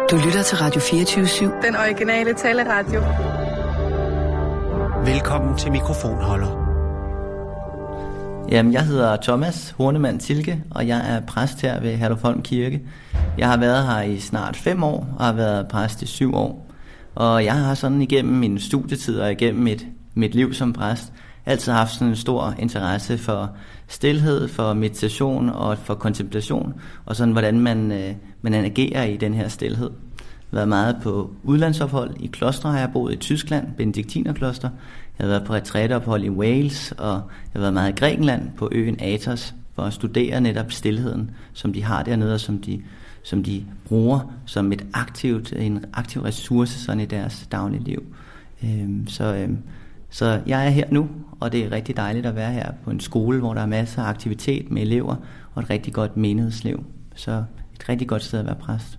Du lytter til Radio 24/7. Den originale taleradio. Velkommen til mikrofonholder. Jamen, jeg hedder Thomas Hornemann Tilke, og jeg er præst her ved Herlufholm Kirke. Jeg har været her i snart 5 år, og har været præst i 7 år. Og jeg har sådan igennem min studietid og igennem mit liv som præst, altid haft sådan en stor interesse for stilhed, for meditation og for kontemplation, og sådan hvordan man agerer i den her stilhed. Jeg har været meget på udlandsophold. I klostre har jeg boet i Tyskland, benediktinerkloster. Jeg har været på retræteophold i Wales, og jeg har været meget i Grækenland på øen Athos for at studere netop stilheden, som de har dernede, og som de bruger som en aktiv ressource sådan i deres daglige liv. Så jeg er her nu, og det er rigtig dejligt at være her på en skole, hvor der er masser af aktivitet med elever og et rigtig godt menighedsliv. Så et rigtig godt sted at være præst.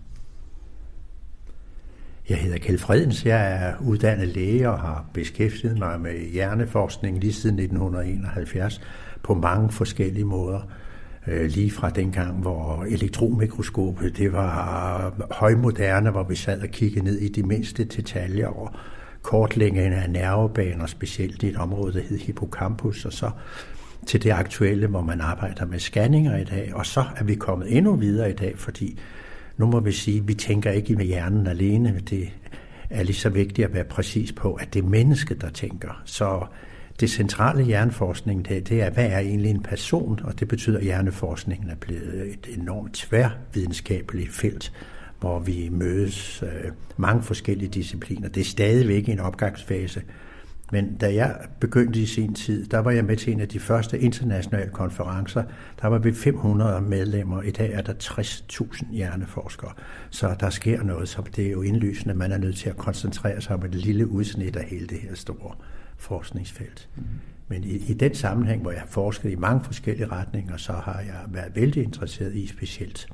Jeg hedder Kjeld Fredens, jeg er uddannet læge og har beskæftiget mig med hjerneforskning lige siden 1971 på mange forskellige måder. Lige fra dengang, hvor elektronmikroskopet det var højmoderne, hvor vi sad og kiggede ned i de mindste detaljer og kortlægningen af nervebaner, specielt i et område, der hed hippocampus, og så til det aktuelle, hvor man arbejder med scanninger i dag. Og så er vi kommet endnu videre i dag, fordi nu må vi sige, at vi tænker ikke med hjernen alene. Det er lige så vigtigt at være præcis på, at det er mennesket, der tænker. Så det centrale i hjerneforskning, det er, hvad er egentlig en person? Og det betyder, at hjerneforskningen er blevet et enormt tværvidenskabeligt felt, hvor vi mødes mange forskellige discipliner. Det er stadigvæk en opgangsfase. Men da jeg begyndte i sin tid, der var jeg med til en af de første internationale konferencer. Der var vi 500 medlemmer. I dag er der 60.000 hjerneforskere. Så der sker noget, så det er jo indlysende, at man er nødt til at koncentrere sig om et lille udsnit af hele det her store forskningsfelt. Men i den sammenhæng, hvor jeg har forsket i mange forskellige retninger, så har jeg været vældig interesseret i specielt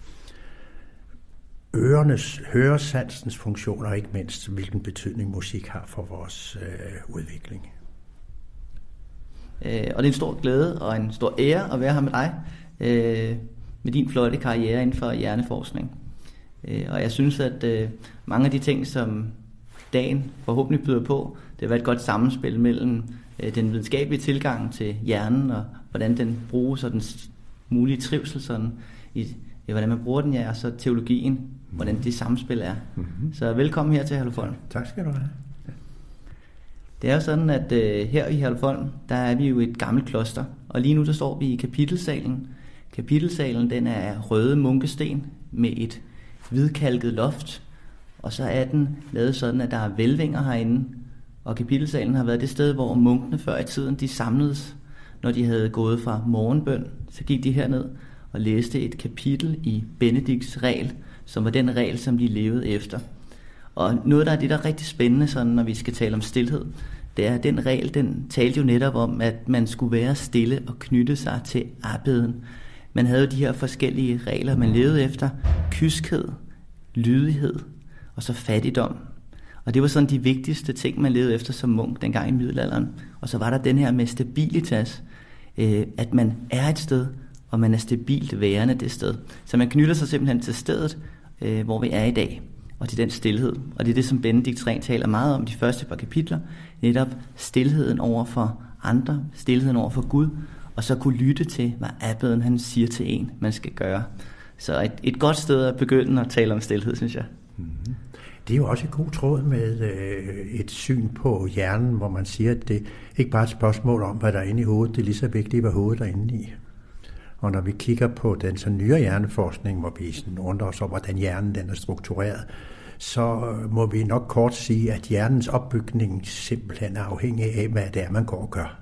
høresansens funktioner, og ikke mindst hvilken betydning musik har for vores udvikling. Og det er en stor glæde og en stor ære at være her med dig, med din flotte karriere inden for hjerneforskning. Og jeg synes, at mange af de ting, som dagen forhåbentlig byder på, det har været et godt sammenspil mellem den videnskabelige tilgang til hjernen, og hvordan den bruges, og den mulige trivsel sådan, i hvordan man bruger den, og så teologien, hvordan det samspil er. Mm-hmm. Så velkommen her til Herlufholm. Tak skal du have. Det er jo sådan, at her i Herlufholm, der er vi jo et gammelt kloster, og lige nu der står vi i kapitelsalen. Kapitelsalen, den er røde munkesten med et hvidkalket loft, og så er den lavet sådan, at der er hvælvinger herinde, og kapitelsalen har været det sted, hvor munkene før i tiden, de samledes, når de havde gået fra morgenbøn, så gik de herned og læste et kapitel i Benedikts regel, som var den regel, som de levede efter. Og noget, der er det, der er rigtig spændende, sådan, når vi skal tale om stilhed, det er, at den regel, den talte jo netop om, at man skulle være stille og knytte sig til abbeden. Man havde jo de her forskellige regler, man levede efter: kyskhed, lydighed og så fattigdom. Og det var sådan de vigtigste ting, man levede efter som munk dengang i middelalderen. Og så var der den her med stabilitas, at man er et sted, og man er stabilt værende det sted. Så man knytter sig simpelthen til stedet, hvor vi er i dag, og til den stilhed. Og det er det, som Benedikts regel taler meget om de første par kapitler, netop stilheden over for andre, stilheden over for Gud, og så kunne lytte til, hvad abbeden han siger til en, man skal gøre. Så et godt sted at begynde at tale om stilhed, synes jeg. Mm-hmm. Det er jo også et god tråd med et syn på hjernen, hvor man siger, at det ikke bare er et spørgsmål om, hvad der er inde i hovedet, det er lige så vigtigt, hvad hovedet er inde i. Og når vi kigger på den så nyere hjerneforskning, hvor vi sådan undrer os over, hvordan hjernen den er struktureret, så må vi nok kort sige, at hjernens opbygning simpelthen er afhængig af, hvad det er, man går og gør.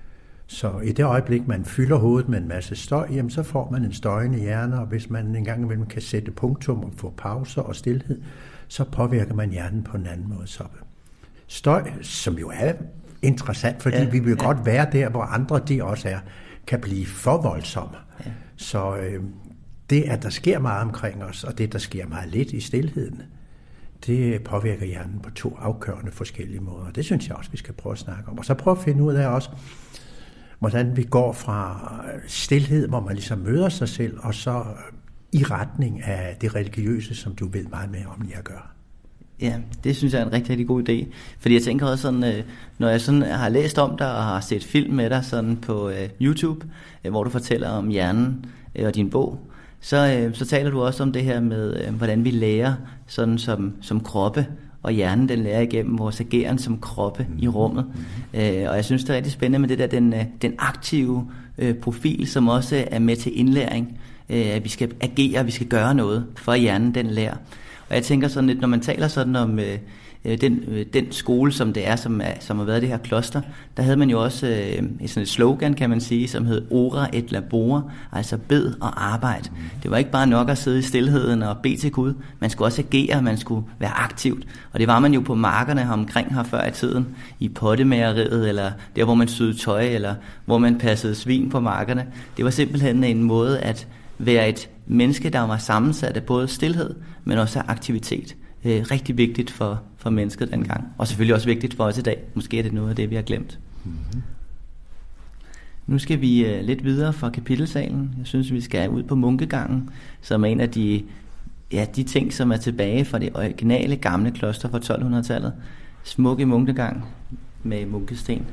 Så i det øjeblik, man fylder hovedet med en masse støj, jamen, så får man en støjende hjerne, og hvis man en gang imellem kan sætte punktum og få pauser og stilhed, så påvirker man hjernen på en anden måde. Så støj, som jo er interessant, fordi vi vil godt være der, hvor andre de også er, kan blive for voldsomme. Ja. Så det, at der sker meget omkring os, og det, der sker meget lidt i stilheden, det påvirker hjernen på 2 afgørende forskellige måder. Det synes jeg også, vi skal prøve at snakke om. Og så prøve at finde ud af også, hvordan vi går fra stilhed, hvor man ligesom møder sig selv, og så i retning af det religiøse, som du ved meget mere om lige at gøre. Ja, det synes jeg er en rigtig, rigtig god idé. Fordi jeg tænker også sådan, når jeg sådan har læst om dig og har set film med dig sådan på YouTube, hvor du fortæller om hjernen og din bog, så taler du også om det her med, hvordan vi lærer sådan som kroppe, og hjernen den lærer igennem vores ageren som kroppe i rummet. Og jeg synes, det er rigtig spændende med det der, den aktive profil, som også er med til indlæring. At vi skal agere, vi skal gøre noget, for at hjernen den lærer. Og jeg tænker sådan lidt, når man taler sådan om den skole, som det er, som har været det her kloster, der havde man jo også sådan et slogan, kan man sige, som hed Ora et labora, altså bed og arbejde. Det var ikke bare nok at sidde i stilheden og bede til Gud, man skulle også agere, man skulle være aktivt. Og det var man jo på markerne her omkring her før i tiden, i pottemageriet, eller der, hvor man syede tøj, eller hvor man passede svin på markerne. Det var simpelthen en måde at være et menneske, der var sammensat af både stilhed, men også af aktivitet. Rigtig vigtigt for mennesket dengang. Og selvfølgelig også vigtigt for os i dag. Måske er det noget af det, vi har glemt. Mm-hmm. Nu skal vi lidt videre fra kapitelsalen. Jeg synes, vi skal ud på munkegangen, som er en af de ting, som er tilbage fra det originale gamle kloster fra 1200-tallet. Smukke munkegang med munkesten.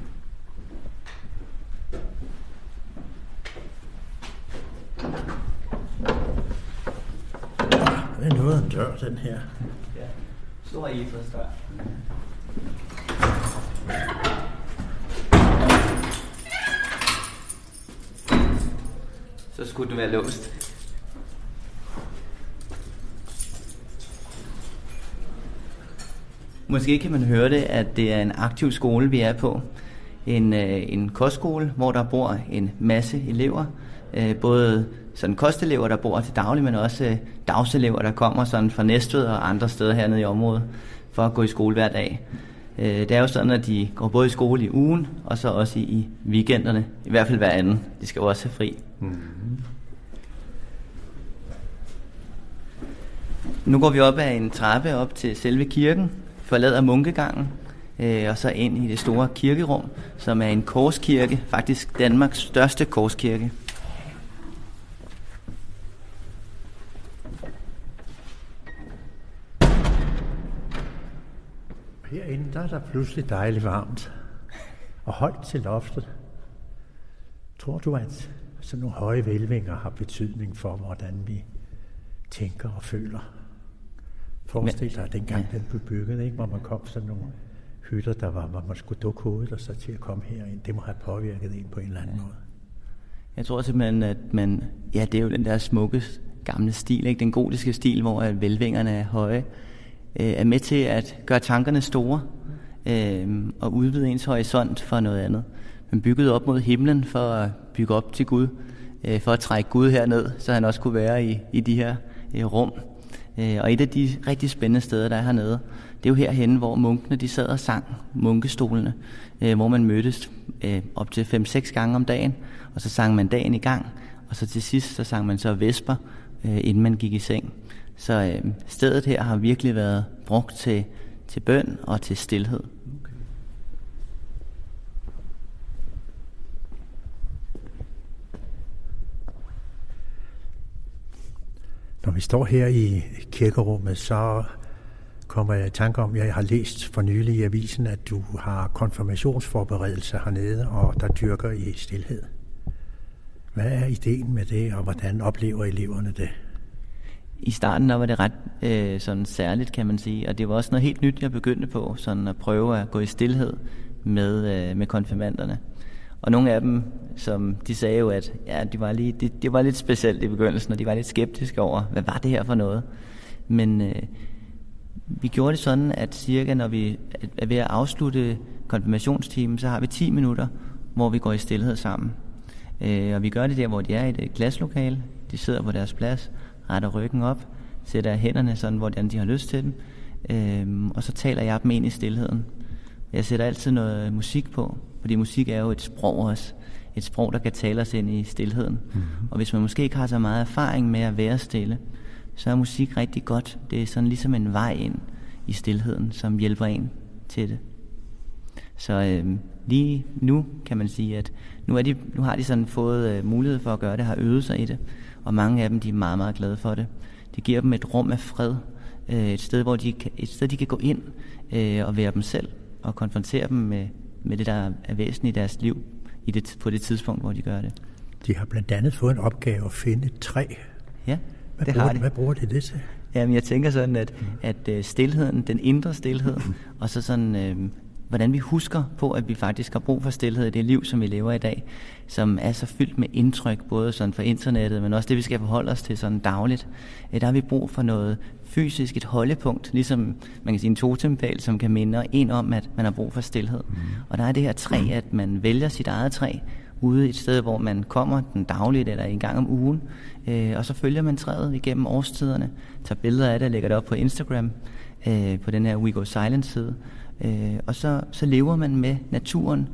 Det er noget af en dør, den her. Ja, stor egetræsdør. Så skulle den være låst. Måske kan man høre det, at det er en aktiv skole, vi er på. En kostskole, hvor der bor en masse elever. Både sådan kostelever, der bor til daglig, men også dagselever, der kommer sådan fra Næstved og andre steder hernede i området for at gå i skole hver dag. Det er jo sådan, at de går både i skole i ugen, og så også i weekenderne. I hvert fald hver anden. De skal jo også have fri. Mm-hmm. Nu går vi op ad en trappe op til selve kirken, forlader munkegangen, og så ind i det store kirkerum, som er en korskirke, faktisk Danmarks største korskirke. Herinde der er der pludselig dejligt varmt og højt til loftet. Tror du, at sådan nogle høje hvælvinger har betydning for, hvordan vi tænker og føler? Forestil dig, at dengang den blev bygget, ikke, hvor man kom sådan nogle hytter, hvor man skulle dukke hovedet og så til at komme herind. Det må have påvirket en på en eller anden måde. Jeg tror simpelthen, at det er jo den der smukke gamle stil, ikke? Den gotiske stil, hvor hvælvingerne er høje, er med til at gøre tankerne store og udvide ens horisont for noget andet. Man byggede op mod himlen for at bygge op til Gud, for at trække Gud herned, så han også kunne være i de her rum. Og et af de rigtig spændende steder, der er hernede, det er jo herhenne, hvor munkene de sad og sang munkestolene, hvor man mødtes op til 5-6 gange om dagen, og så sang man dagen i gang, og så til sidst så sang man så vesper, inden man gik i seng. Så stedet her har virkelig været brugt til bøn og til stilhed. Okay. Når vi står her i kirkerummet, så kommer jeg i tanke om, at jeg har læst for nylig i avisen, at du har konfirmationsforberedelse hernede, og der dyrker i stilhed. Hvad er ideen med det, og hvordan oplever eleverne det? I starten var det ret sådan særligt, kan man sige, og det var også noget helt nyt, jeg begyndte på, sådan at prøve at gå i stilhed med konfirmanderne. Og nogle af dem, som de sagde jo, at ja, det var lidt specielt i begyndelsen, og de var lidt skeptiske over, hvad var det her for noget? Men vi gjorde det sådan, at cirka når vi er ved at afslutte konfirmationstimen, så har vi 10 minutter, hvor vi går i stilhed sammen. Og vi gør det der, hvor de er i et klasselokale. De sidder på deres plads, retter ryggen op, sætter hænderne sådan, hvordan de har lyst til dem. Og så taler jeg dem ind i stilheden. Jeg sætter altid noget musik på, fordi musik er jo et sprog også. Et sprog, der kan tale os ind i stilheden. Mm-hmm. Og hvis man måske ikke har så meget erfaring med at være stille, så er musik rigtig godt. Det er sådan ligesom en vej ind i stilheden, som hjælper en til det. Så lige nu kan man sige, at nu har de sådan fået mulighed for at gøre det, har øvet sig i det. og mange af dem de er meget, meget glade for det. Det giver dem et rum af fred, et sted, de kan gå ind og være dem selv, og konfrontere dem med det, der er væsentligt i deres liv på det tidspunkt, hvor de gør det. De har blandt andet fået en opgave at finde et træ. Ja, det har de. Hvad bruger de det til? Jamen, jeg tænker sådan, at stilheden, den indre stilhed, og så sådan, hvordan vi husker på, at vi faktisk har brug for stilhed i det liv, som vi lever i dag, som er så fyldt med indtryk, både sådan fra internettet, men også det, vi skal forholde os til sådan dagligt. Der har vi brug for noget fysisk, et holdepunkt, ligesom man kan sige en totempæl, som kan minde en om, at man har brug for stilhed. Og der er det her træ, at man vælger sit eget træ, ude et sted, hvor man kommer den dagligt eller en gang om ugen, og så følger man træet igennem årstiderne, tager billeder af det og lægger det op på Instagram, på den her We Go Silent side, og så lever man med naturen,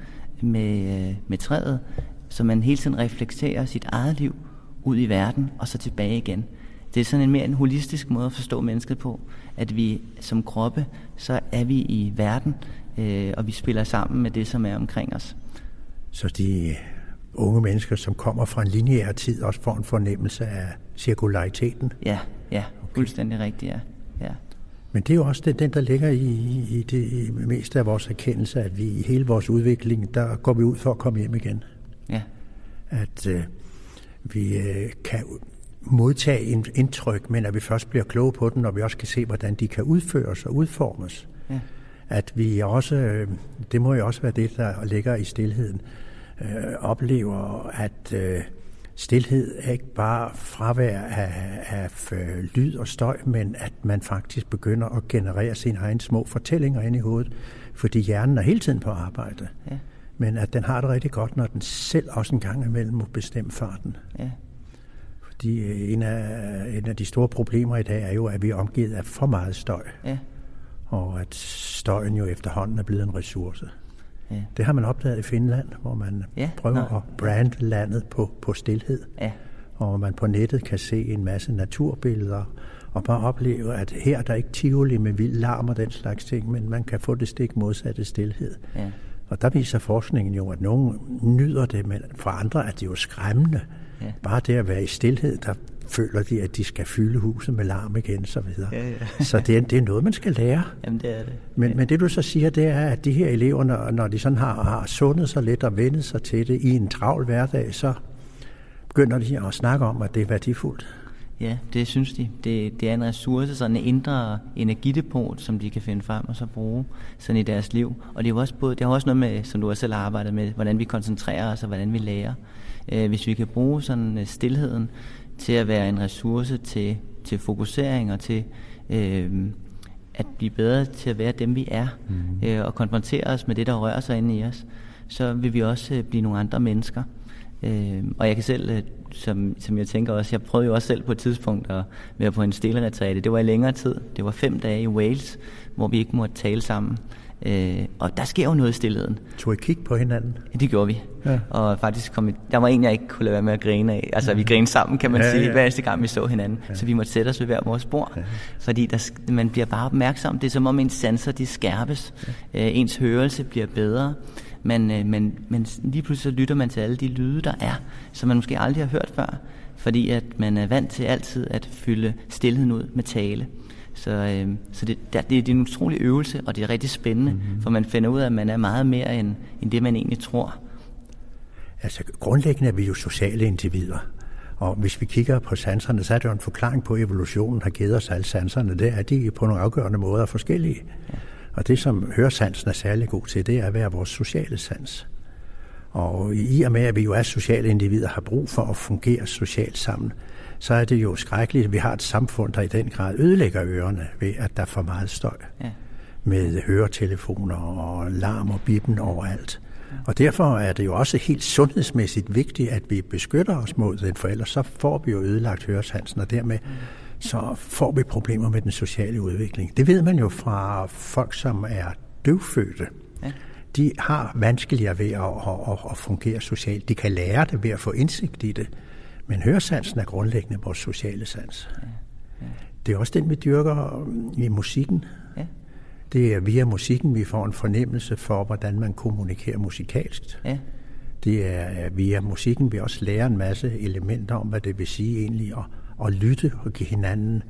med træet, så man hele tiden reflekterer sit eget liv ud i verden og så tilbage igen. Det er sådan en holistisk måde at forstå mennesket på, at vi som kroppe, så er vi i verden, og vi spiller sammen med det, som er omkring os. Så de unge mennesker, som kommer fra en lineær tid, også får en fornemmelse af cirkulariteten? Ja, fuldstændig rigtigt, ja. Men det er jo også den, der ligger i det meste af vores erkendelse, at vi i hele vores udvikling, der går vi ud for at komme hjem igen. Ja. At vi kan modtage indtryk, men at vi først bliver kloge på dem, og vi også kan se, hvordan de kan udføres og udformes. Ja. At vi også, det må jo også være det, der ligger i stilheden, oplever, at stilhed er ikke bare fravær af lyd og støj, men at man faktisk begynder at generere sine egne små fortællinger ind i hovedet, fordi hjernen er hele tiden på arbejde. Ja. Men at den har det rigtig godt, når den selv også en gang imellem må bestemme farten. Ja. Fordi en af de store problemer i dag er jo, at vi er omgivet af for meget støj. Ja. Og at støjen jo efterhånden er blevet en ressource. Ja. Det har man opdaget i Finland, hvor man prøver at brande landet på stilhed. Ja. Og man på nettet kan se en masse naturbilleder og bare opleve, at her er der ikke tivoli med vild larm og den slags ting, men man kan få det stik modsatte stilhed. Ja. Og der viser forskningen jo, at nogen nyder det, men for andre er det jo skræmmende. Ja. Bare det at være i stilhed, der føler de, at de skal fylde huset med larm igen, så videre. Ja. Så det er noget, man skal lære. Jamen, det er det. Men det, du så siger, det er, at de her elever, når de sådan har sundet sig lidt og vendet sig til det i en travl hverdag, så begynder de at snakke om, at det er værdifuldt. Ja, det synes de. Det er en ressource, sådan en indre energidepot, som de kan finde frem og så bruge sådan i deres liv. Og det er jo også det har også noget med, som du også selv har arbejdet med, hvordan vi koncentrerer os og hvordan vi lærer. Hvis vi kan bruge sådan stilheden til at være en ressource til fokusering og til at blive bedre til at være dem, vi er, og konfrontere os med det, der rører sig inde i os, så vil vi også blive nogle andre mennesker. Og jeg kan selv, som jeg tænker også, jeg prøvede jo også selv på et tidspunkt at være på en stilleretræte. Det var i længere tid. Det var 5 dage i Wales, hvor vi ikke måtte tale sammen. Og der sker jo noget i stilheden. Tog I kig på hinanden? Det gjorde vi. Ja. Og faktisk der var en, jeg ikke kunne lade være med at grine af. Altså vi grinede sammen, kan man sige, hver eneste gang vi så hinanden. Ja. Så vi måtte sætte os ved hver vores bord. Ja. Fordi man bliver bare opmærksom. Det er som om ens sanser, de skærpes. Ja. Ens hørelse bliver bedre. Men lige pludselig lytter man til alle de lyde, der er, som man måske aldrig har hørt før. Fordi at man er vant til altid at fylde stilheden ud med tale. Så det er en utrolig øvelse, og det er rigtig spændende, for man finder ud af, at man er meget mere end det, man egentlig tror. Altså grundlæggende er vi jo sociale individer, og hvis vi kigger på sanserne, så er det jo en forklaring på, at evolutionen har givet os alle sanserne. Det er de på nogle afgørende måder forskellige. Ja. Og det, som høresansen er særlig god til, det er at være vores sociale sans. Og i og med, at vi jo er sociale individer, har brug for at fungere socialt sammen, så er det jo skrækkeligt, at vi har et samfund, der i den grad ødelægger ørerne ved, at der er for meget støj. Ja. Med høretelefoner og larm og bippen overalt. Ja. Og derfor er det jo også helt sundhedsmæssigt vigtigt, at vi beskytter os mod den, for ellers så får vi jo ødelagt høresansen, og dermed så får vi problemer med den sociale udvikling. Det ved man jo fra folk, som er døvfødte. Ja. De har vanskeligere ved at fungere socialt. De kan lære det ved at få indsigt i det. Men høresansen er grundlæggende vores sociale sans. Ja. Ja. Det er også den, vi dyrker i musikken. Ja. Det er via musikken, vi får en fornemmelse for, hvordan man kommunikerer musikalsk. Ja. Det er via musikken, vi også lærer en masse elementer om, hvad det vil sige egentlig at lytte og give hinanden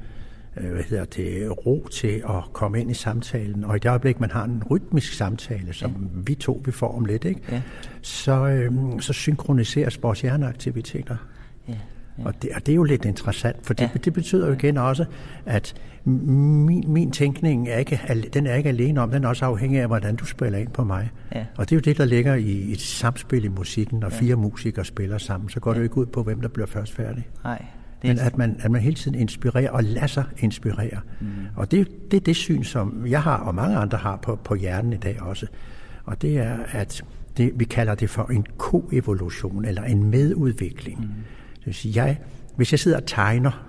ro til at komme ind i samtalen. Og i det øjeblik, man har en rytmisk samtale, som vi får om lidt, ikke? Ja. Så synkroniseres vores hjerneaktiviteter. Ja. Ja. Og det er jo lidt interessant, for det betyder jo igen også, at min tænkning er ikke alene om, den er også afhængig af, hvordan du spiller ind på mig. Ja. Og det er jo det, der ligger i et samspil i musikken, når 4 musikere spiller sammen, så går det jo ikke ud på, hvem der bliver først færdig. Nej. Men at man hele tiden inspirerer og lader sig inspirere. Og det er det syn, som jeg har, og mange andre har på hjernen i dag også. Og det er, at vi kalder det for en koevolution, eller en medudvikling. Det vil sige, hvis jeg sidder og tegner,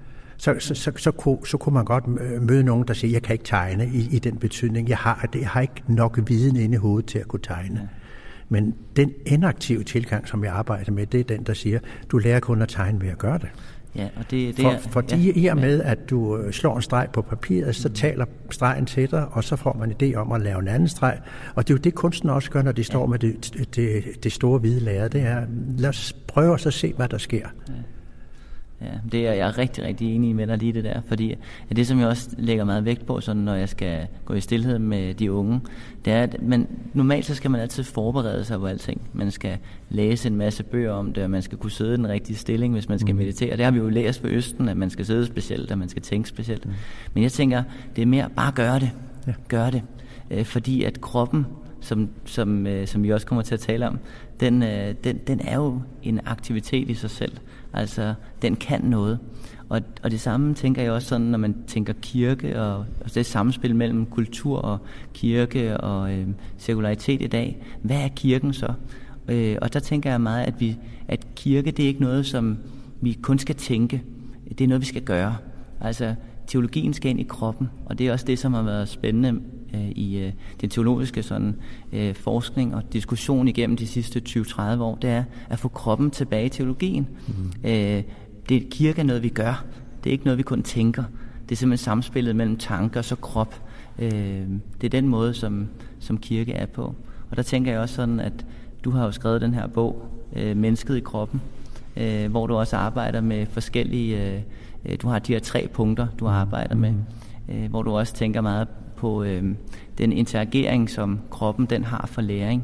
så kunne man godt møde nogen, der siger, jeg kan ikke tegne i den betydning. Jeg har ikke nok viden inde i hovedet til at kunne tegne. Ja. Men den inaktive tilgang, som jeg arbejder med, det er den, der siger, du lærer kun at tegne ved at gøre det. Ja, og fordi i og med, at du slår en streg på papiret, så taler stregen til dig, og så får man en idé om at lave en anden streg. Og det er jo det, kunsten også gør, når de står med det store hvide lærred. Det er, lad os prøve at se, hvad der sker. Ja, det er jeg rigtig, rigtig enig med dig lige det der, fordi det, som jeg også lægger meget vægt på, sådan, når jeg skal gå i stilhed med de unge, det er, at normalt så skal man altid forberede sig på alting. Man skal læse en masse bøger om det, og man skal kunne sidde i den rigtige stilling, hvis man skal meditere. Det har vi jo læst på Østen, at man skal sidde specielt, og man skal tænke specielt. Men jeg tænker, det er mere bare gøre det. Ja. Gør det. Fordi at kroppen, som vi også kommer til at tale om, den er jo en aktivitet i sig selv. Altså, den kan noget. Og det samme tænker jeg også sådan, når man tænker kirke, og det samspil mellem kultur og kirke og sekularitet i dag. Hvad er kirken så? Og der tænker jeg meget, at kirke, det er ikke noget, som vi kun skal tænke. Det er noget, vi skal gøre. Altså, teologien skal ind i kroppen, og det er også det, som har været spændende i den teologiske forskning og diskussion igennem de sidste 20-30 år, det er at få kroppen tilbage i teologien. Kirke er noget, vi gør. Det er ikke noget, vi kun tænker. Det er simpelthen samspillet mellem tanker og så krop. Det er den måde, som kirke er på. Og der tænker jeg også sådan, at du har jo skrevet den her bog, Mennesket i kroppen, hvor du også arbejder med forskellige... Du har de her 3 punkter, du arbejder med, hvor du også tænker meget på den interagering, som kroppen den har for læring.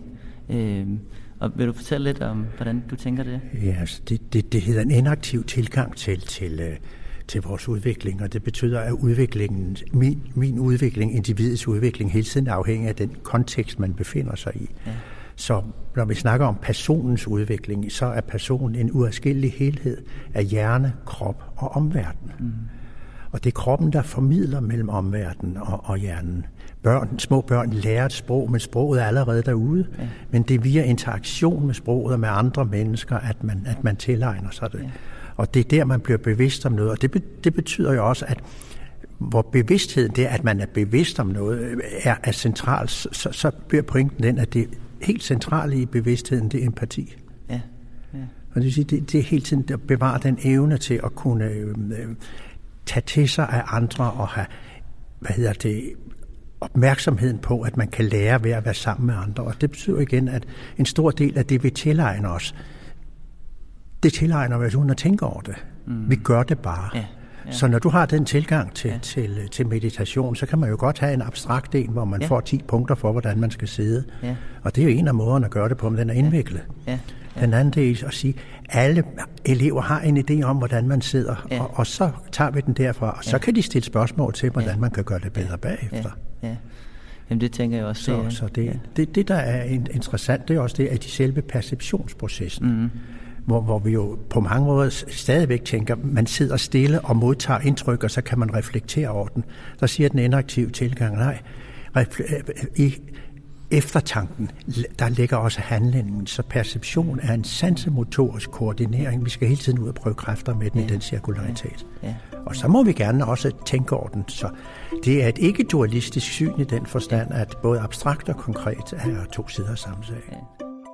Og vil du fortælle lidt om, hvordan du tænker det? Ja, altså det hedder en inaktiv tilgang til vores udvikling, og det betyder, at udviklingen, min udvikling, individets udvikling, hele tiden er afhængig af den kontekst, man befinder sig i. Ja. Så når vi snakker om personens udvikling, så er personen en uadskillelig helhed af hjerne, krop og omverden. Og det er kroppen, der formidler mellem omverdenen og hjernen. Små børn lærer et sprog, men sproget er allerede derude. Ja. Men det er via interaktion med sproget og med andre mennesker, at man tilegner sig det. Ja. Og det er der, man bliver bevidst om noget. Og det betyder jo også, at hvor bevidstheden, det er, at man er bevidst om noget, er centralt, så bliver pointen den, at det helt centrale i bevidstheden, det er empati. Ja. Ja. Og det vil sige, det er hele tiden at bevare den evne til at kunne tage til sig af andre og have, opmærksomheden på, at man kan lære ved at være sammen med andre. Og det betyder igen, at en stor del af det, vi tilegner os, det tilegner vi os uden at tænke over det. Vi gør det bare. Ja. Ja. Så når du har den tilgang til meditation, så kan man jo godt have en abstrakt en, hvor man får 10 punkter for, hvordan man skal sidde. Ja. Og det er jo en af måderne at gøre det på, men den er indviklet. Ja. Ja. Den anden del er at sige, at alle elever har en idé om, hvordan man sidder, og så tager vi den derfra, og så kan de stille spørgsmål til, hvordan man kan gøre det bedre bagefter. Ja. Ja. Jamen det tænker jeg også. Så det, der er interessant, det er også det, at de selve perceptionsprocessen, hvor vi jo på mange måder stadigvæk tænker, man sidder stille og modtager indtryk, og så kan man reflektere over den. Der siger den inaktive tilgang, nej, i eftertanken, der ligger også handlingen, så perception er en sansemotorisk koordinering. Vi skal hele tiden ud og prøve kræfter med den i den cirkularitet. Ja. Og så må vi gerne også tænke over den. Så det er et ikke-dualistisk syn i den forstand, at både abstrakt og konkret er 2 sider af samme sag. Ja.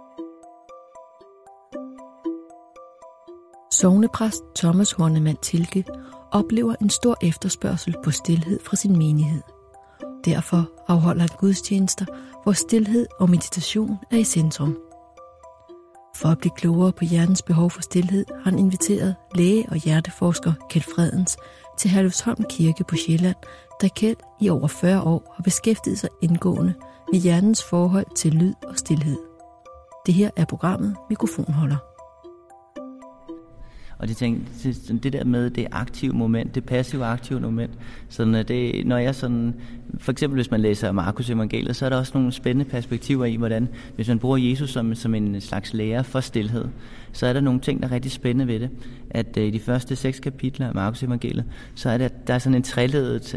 Sognepræst Thomas Hornemann Thielke oplever en stor efterspørgsel på stilhed fra sin menighed. Derfor afholder han gudstjenester, hvor stilhed og meditation er i centrum. For at blive klogere på hjernens behov for stilhed, har han inviteret læge og hjerteforsker Kjeld Fredens til Herlufsholm Kirke på Sjælland, da Kjeld i over 40 år har beskæftiget sig indgående med hjernens forhold til lyd og stilhed. Det her er programmet Mikrofonholder. Og det der med det aktive moment, det passive aktive moment, sådan at det, når jeg sådan, for eksempel hvis man læser Markus evangeliet, så er der også nogle spændende perspektiver i, hvordan, hvis man bruger Jesus som en slags lærer for stilhed, så er der nogle ting, der er rigtig spændende ved det. At i de første 6 kapitler af Markus evangeliet, så er der er sådan en treledet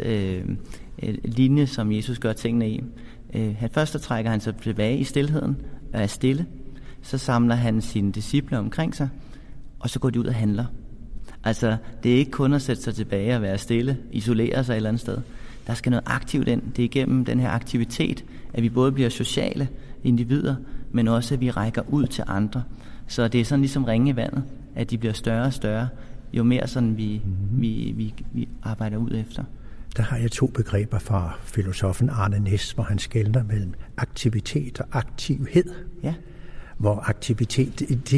linje, som Jesus gør tingene i. Først trækker han sig tilbage i stilheden og er stille, så samler han sine disciple omkring sig, og så går de ud og handler. Altså, det er ikke kun at sætte sig tilbage og være stille, isolere sig et eller andet sted. Der skal noget aktivt ind. Det er igennem den her aktivitet, at vi både bliver sociale individer, men også at vi rækker ud til andre. Så det er sådan ligesom ringe i vandet, at de bliver større og større, jo mere sådan vi arbejder ud efter. Der har jeg 2 begreber fra filosofen Arne Næs, hvor han skelner mellem aktivitet og aktivhed. Ja. Hvor aktivitet,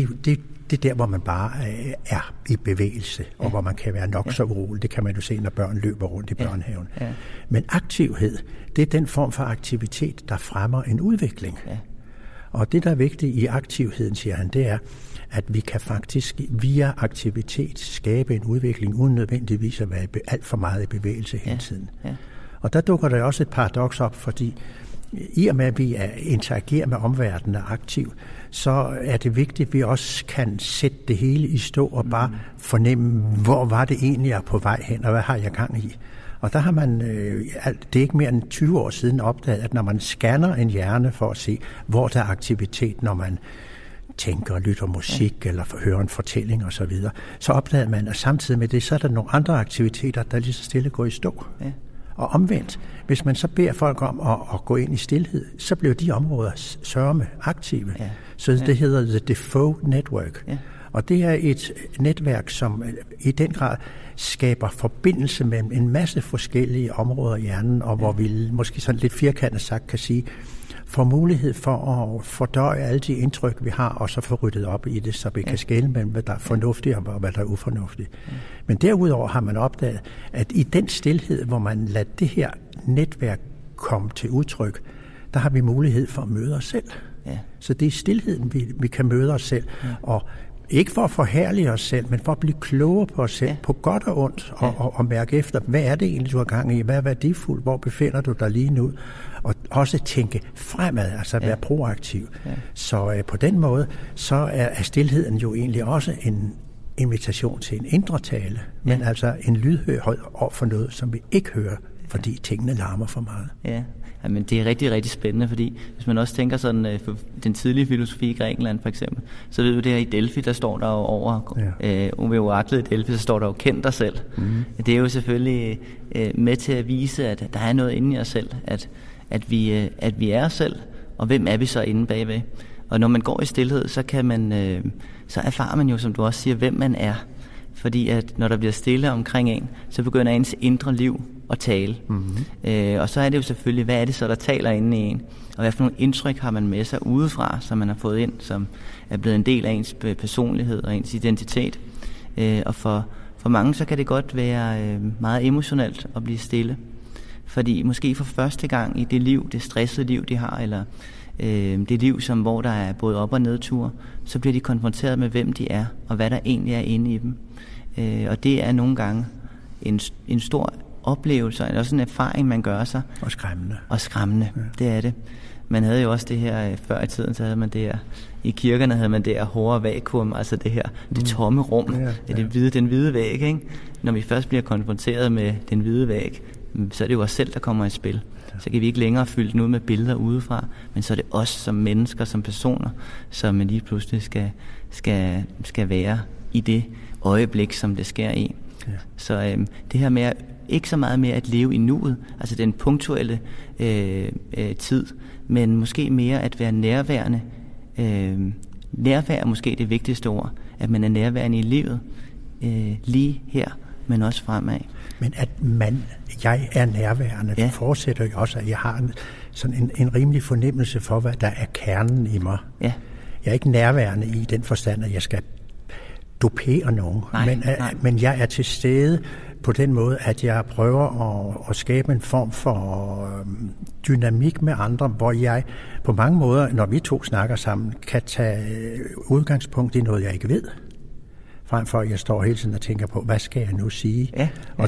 det er der, hvor man bare er i bevægelse, og hvor man kan være nok så urolig. Det kan man jo se, når børn løber rundt i børnehaven. Ja. Men aktivhed, det er den form for aktivitet, der fremmer en udvikling. Ja. Og det, der er vigtigt i aktivheden, siger han, det er, at vi kan faktisk via aktivitet skabe en udvikling, uden nødvendigvis at være alt for meget i bevægelse hele tiden. Ja. Ja. Og der dukker der også et paradoks op, fordi i og med, at vi interagerer med omverdenen og aktiv, så er det vigtigt, at vi også kan sætte det hele i stå og bare fornemme, hvor var det egentlig, jeg er på vej hen, og hvad har jeg gang i. Og der har man, det er ikke mere end 20 år siden opdaget, at når man scanner en hjerne for at se, hvor der er aktivitet, når man tænker, lytter musik eller hører en fortælling osv., så opdager man, at samtidig med det, så er der nogle andre aktiviteter, der lige så stille går i stå. Ja. Og omvendt, hvis man så beder folk om at gå ind i stilhed, så bliver de områder sørme aktive. Ja. Så det hedder The Defoe Network. Ja. Og det er et netværk, som i den grad skaber forbindelse mellem en masse forskellige områder i hjernen, og hvor vi måske sådan lidt firkantet sagt kan sige, får mulighed for at fordøje alle de indtryk, vi har, og så få ryddet op i det, så vi kan skelne mellem, hvad der er fornuftigt og hvad der er ufornuftigt. Men derudover har man opdaget, at i den stilhed, hvor man lader det her netværk komme til udtryk, der har vi mulighed for at møde os selv. Ja. Så det er stilheden, vi kan møde os selv. Ja. Og ikke for at forherlige os selv, men for at blive klogere på os selv, på godt og ondt, og mærke efter, hvad er det egentlig, du har gang i? Hvad er værdifuldt? Hvor befinder du dig lige nu? Og også tænke fremad, altså være proaktiv. Ja. Så på den måde, så er stilheden jo egentlig også en invitation til en indre tale, men altså en lydhørhed over for noget, som vi ikke hører, fordi tingene larmer for meget. Ja. Jamen, det er rigtig, rigtig spændende, fordi hvis man også tænker sådan, den tidlige filosofi i Grækenland for eksempel, så ved du det her i Delphi, der står der jo over, ved oraklet i Delphi, så står der jo kend dig selv. Det er jo selvfølgelig med til at vise, at der er noget inde i os selv, at vi er os selv, og hvem er vi så inde bagved. Og når man går i stilhed, så kan man, så erfarer man jo, som du også siger, hvem man er. Fordi at når der bliver stille omkring en, så begynder ens indre liv at tale. Og så er det jo selvfølgelig, hvad er det så, der taler inde i en? Og hvad for nogle indtryk har man med sig udefra, som man har fået ind, som er blevet en del af ens personlighed og ens identitet. Og for mange, så kan det godt være meget emotionelt at blive stille. Fordi måske for første gang i det liv, det stressede liv, de har, eller det liv, hvor der er både op- og nedture, så bliver de konfronteret med, hvem de er, og hvad der egentlig er inde i dem. Og det er nogle gange en stor oplevelse, og også en erfaring, man gør sig. Og skræmmende, ja. Det er det. Man havde jo også det her, før i tiden, så havde man det her, i kirkerne havde man det her hårde vakuum, altså det her, det tomme rum, den hvide væg, ikke? Når vi først bliver konfronteret med den hvide væg, så er det jo os selv, der kommer i spil. Så kan vi ikke længere fylde den ud med billeder udefra, men så er det os som mennesker, som personer, som lige pludselig skal være i det øjeblik, som det sker i. Ja. Så det her med ikke så meget med at leve i nuet, altså den punktuelle tid, men måske mere at være nærværende. Nærvær er måske det vigtigste ord, at man er nærværende i livet, lige her, men også fremad. Men at jeg er nærværende, forudsætter jo også, at jeg har sådan en rimelig fornemmelse for, hvad der er kernen i mig. Ja. Jeg er ikke nærværende i den forstand, at jeg skal dupere nogen. Men jeg er til stede på den måde, at jeg prøver at skabe en form for dynamik med andre, hvor jeg på mange måder, når vi to snakker sammen, kan tage udgangspunkt i noget, jeg ikke ved. Frem for, at jeg står hele tiden og tænker på, hvad skal jeg nu sige? Ja. Og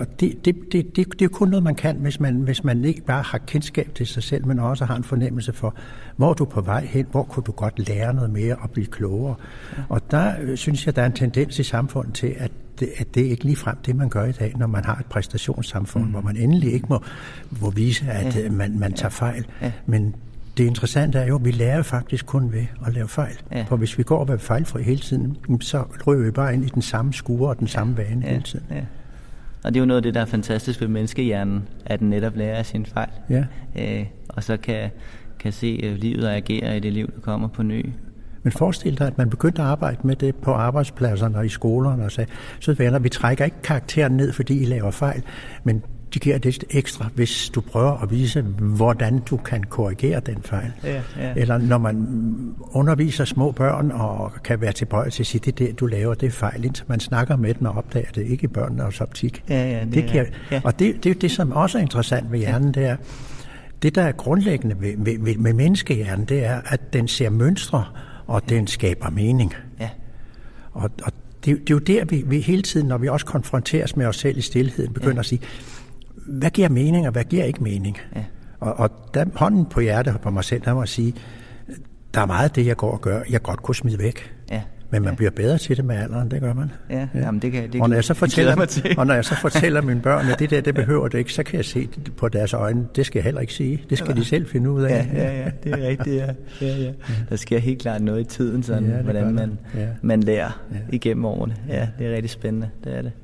det er kun noget, man kan, hvis man ikke bare har kendskab til sig selv, men også har en fornemmelse for, hvor du er på vej hen, hvor kunne du godt lære noget mere og blive klogere. Ja. Og der synes jeg, der er en tendens i samfundet til, at det er ikke ligefrem det, man gør i dag, når man har et præstationssamfund, hvor man endelig ikke må vise, at man tager fejl. Ja. Men det interessante er jo, at vi lærer faktisk kun ved at lave fejl. Ja. For hvis vi går og er fejlfri hele tiden, så ryger vi bare ind i den samme skure og den samme vane hele tiden. Ja. Og det er jo noget af det, der er fantastisk ved menneskehjernen, at den netop lærer af sine fejl. Ja. Og så kan se livet og agere i det liv, der kommer på ny. Men forestil dig, at man begyndte at arbejde med det på arbejdspladserne og i skolerne og sagde, så venner, vi trækker ikke karakteren ned, fordi I laver fejl, men de giver det ekstra, hvis du prøver at vise, hvordan du kan korrigere den fejl. Ja. Eller når man underviser små børn og kan være tilbøjelig til at sige, det er det, du laver, det er fejl, indtil man snakker med dem og opdager det, ikke i børnenes optik. Og det er det, som også er interessant ved hjernen, det er, det der er grundlæggende med menneskehjernen, det er, at den ser mønstre, og den skaber mening. Ja. Og det er jo der, vi hele tiden, når vi også konfronteres med os selv i stilheden, begynder at sige, hvad giver mening, og hvad giver ikke mening? Ja. Og der hånden på hjertet på mig selv, der må jeg sige, der er meget af det, jeg går og gør, jeg godt kunne smide væk. Ja. Men man bliver bedre til det med alderen, det gør man. Ja. Jamen, og når jeg så fortæller mine børn, at det behøver det ikke, så kan jeg se på deres øjne, det skal jeg heller ikke sige. Det skal de selv finde ud af. Ja, det er rigtigt, ja. Der sker helt klart noget i tiden, sådan, hvordan man lærer igennem årene. Ja, det er rigtig spændende, det er det.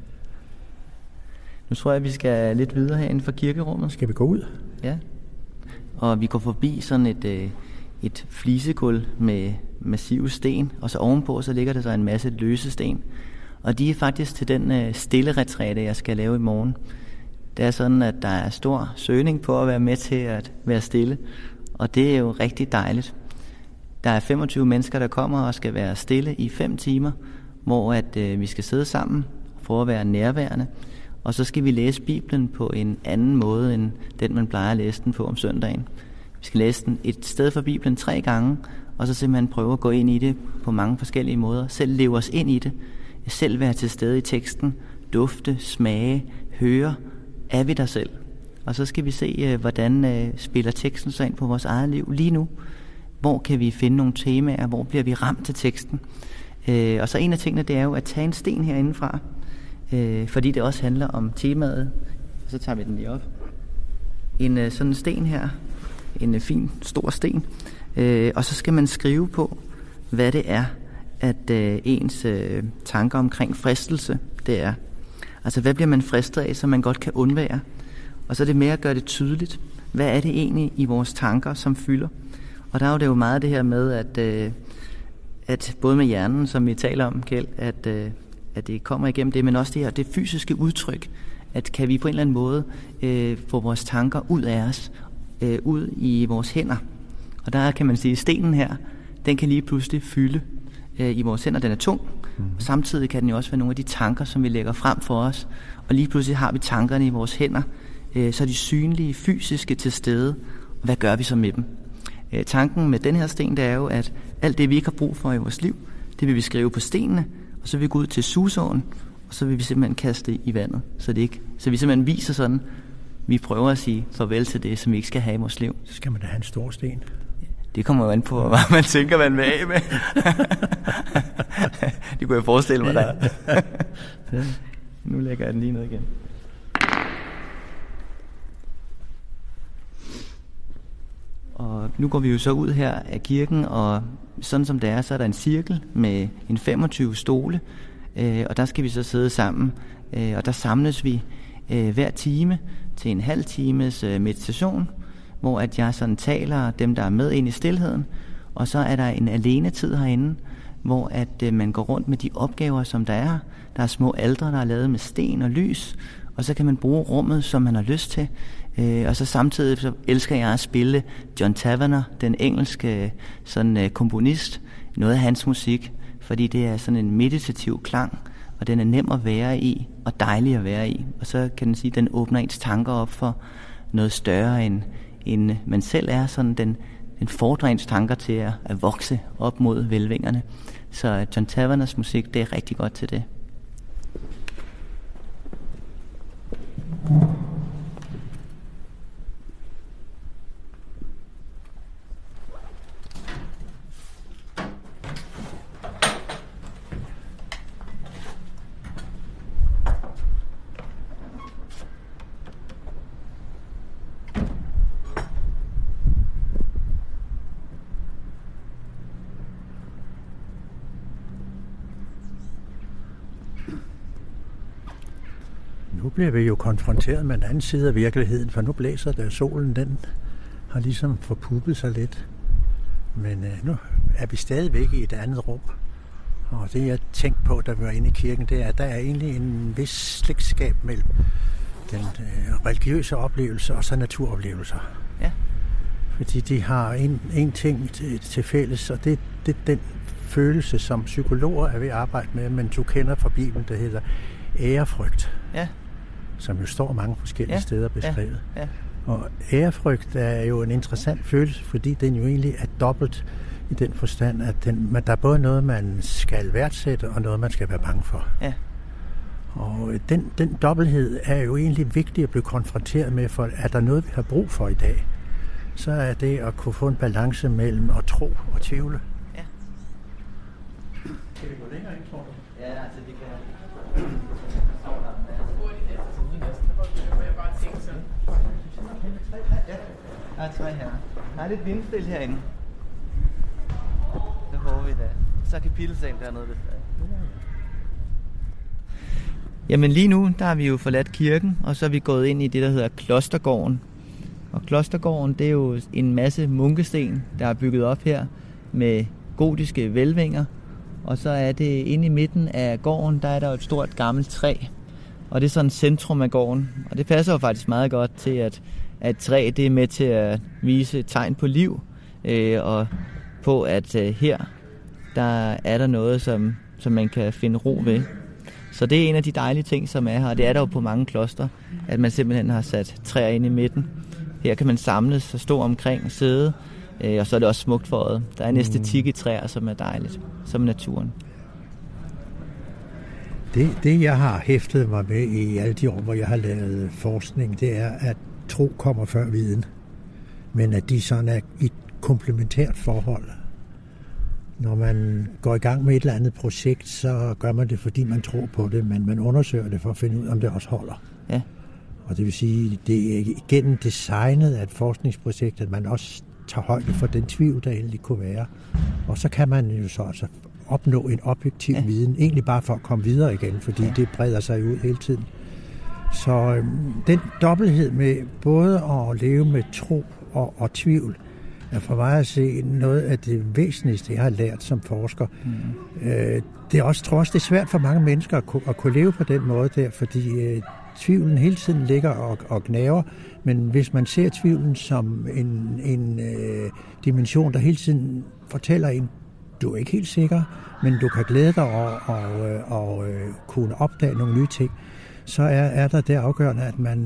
Nu tror jeg, vi skal lidt videre herinde for kirkerummet. Skal vi gå ud? Ja. Og vi går forbi sådan et flisegulv med massive sten, og så ovenpå så ligger der så en masse løse sten. Og de er faktisk til den stille retræte, jeg skal lave i morgen. Det er sådan, at der er stor søgning på at være med til at være stille, og det er jo rigtig dejligt. Der er 25 mennesker, der kommer og skal være stille i 5 timer, hvor at vi skal sidde sammen for at være nærværende. Og så skal vi læse Bibelen på en anden måde, end den man plejer at læse den på om søndagen. Vi skal læse den et sted fra Bibelen 3 gange, og så simpelthen prøve at gå ind i det på mange forskellige måder. Selv leve os ind i det. Selv være til stede i teksten. Dufte, smage, høre. Er vi der selv? Og så skal vi se, hvordan spiller teksten så ind på vores eget liv lige nu. Hvor kan vi finde nogle temaer? Hvor bliver vi ramt til teksten? Og så en af tingene, det er jo at tage en sten herindefra. Fordi det også handler om temaet. Så tager vi den lige op. Sådan en sten her. En fin, stor sten. Og så skal man skrive på, hvad det er, at ens tanker omkring fristelse, det er. Altså, hvad bliver man fristet af, så man godt kan undvære? Og så er det med at gøre det tydeligt. Hvad er det egentlig i vores tanker, som fylder? Og der er jo det jo meget det her med, at både med hjernen, som vi taler om, Kjeld, at det kommer igennem det, men også det her, det fysiske udtryk, at kan vi på en eller anden måde få vores tanker ud af os, ud i vores hænder. Og der kan man sige, at stenen her, den kan lige pludselig fylde i vores hænder. Den er tung, og samtidig kan den jo også være nogle af de tanker, som vi lægger frem for os. Og lige pludselig har vi tankerne i vores hænder, så er de synlige, fysiske til stede. Og hvad gør vi så med dem? Tanken med den her sten, det er jo, at alt det, vi ikke har brug for i vores liv, det vil vi skrive på stenene, og så vil vi gå ud til Susåen, og så vil vi simpelthen kaste det i vandet. Så vi simpelthen viser sådan, vi prøver at sige farvel til det, som vi ikke skal have i vores liv. Så skal man da have en stor sten. Det kommer jo an på, hvad man tænker, man vil af med. Det kunne jeg forestille mig, der. Nu lægger jeg den lige ned igen. Og nu går vi jo så ud her af kirken, og sådan som det er, så er der en cirkel med en 25 stole, og der skal vi så sidde sammen, og der samles vi hver time til en halv times meditation, hvor at jeg sådan taler dem, der er med ind i stilheden, og så er der en alenetid herinde, hvor at man går rundt med de opgaver, som der er. Der er små aldre, der er lavet med sten og lys, og så kan man bruge rummet, som man har lyst til. Og så samtidig så elsker jeg at spille John Tavener, den engelske sådan komponist, noget af hans musik, fordi det er sådan en meditativ klang, og den er nem at være i, og dejlig at være i. Og så kan den sige, at den åbner ens tanker op for noget større, end man selv er. Sådan den fordrer ens tanker til at vokse op mod hvælvingerne. Så John Taverners musik, det er rigtig godt til det. Nu bliver vi jo konfronteret med en anden side af virkeligheden, for nu blæser der solen, den har ligesom forpuppet sig lidt. Men nu er vi stadigvæk i et andet rum. Og det jeg tænkte på, da vi var inde i kirken, det er, at der er egentlig en vis slægtskab mellem den religiøse oplevelse og så naturoplevelser. Ja. Fordi de har en ting til fælles, og det er den følelse, som psykologer er ved at arbejde med, men du kender fra Bibelen, der hedder ærefrygt. Ja. Som jo står mange forskellige steder beskrevet. Ja. Og ærefrygt er jo en interessant følelse, fordi den jo egentlig er dobbelt i den forstand, at der er både noget, man skal værdsætte, og noget, man skal være bange for. Ja. Og den dobbelthed er jo egentlig vigtig at blive konfronteret med, for er der noget, vi har brug for i dag, så er det at kunne få en balance mellem at tro og tvivle. Ja. Kan vi gå længere ind, tror du? Ja, altså det kan... Der er 3 her. Der er lidt vindstille herinde. Det håber vi da. Så er kapitelsalen dernede, hvis der er. Jamen lige nu, der har vi jo forladt kirken, og så er vi gået ind i det, der hedder Klostergården. Og Klostergården, det er jo en masse munkesten, der er bygget op her med gotiske hvælvinger. Og så er det inde i midten af gården, der er der et stort gammelt træ. Og det er sådan centrum af gården. Og det passer jo faktisk meget godt til, at træ det er med til at vise tegn på liv. Og på, at her der er der noget, som man kan finde ro ved. Så det er en af de dejlige ting, som er her. Og det er der jo på mange kloster, at man simpelthen har sat træer ind i midten. Her kan man samles og stå omkring og sidde. Og så er det også smukt for øjet. Der er en æstetik i træer, som er dejligt. Som naturen. Det, jeg har hæftet mig med i alle de år, hvor jeg har lavet forskning, det er, at tro kommer før viden. Men at de sådan er i et komplementært forhold. Når man går i gang med et eller andet projekt, så gør man det, fordi man tror på det, men man undersøger det for at finde ud af, om det også holder. Ja. Og det vil sige, det er gennem designet af et forskningsprojekt, at man også tager højde for den tvivl, der endelig kunne være. Og så kan man jo så altså opnå en objektiv viden, egentlig bare for at komme videre igen, fordi det breder sig ud hele tiden. Så den dobbelthed med både at leve med tro og tvivl, er for mig at se noget af det væsentligste, jeg har lært som forsker. Det er også, tror jeg, det er svært for mange mennesker at kunne leve på den måde der, fordi tvivlen hele tiden ligger og gnaver, men hvis man ser tvivlen som en dimension, der hele tiden fortæller en, du er ikke helt sikker, men du kan glæde dig og kunne opdage nogle nye ting, så er der det afgørende, at man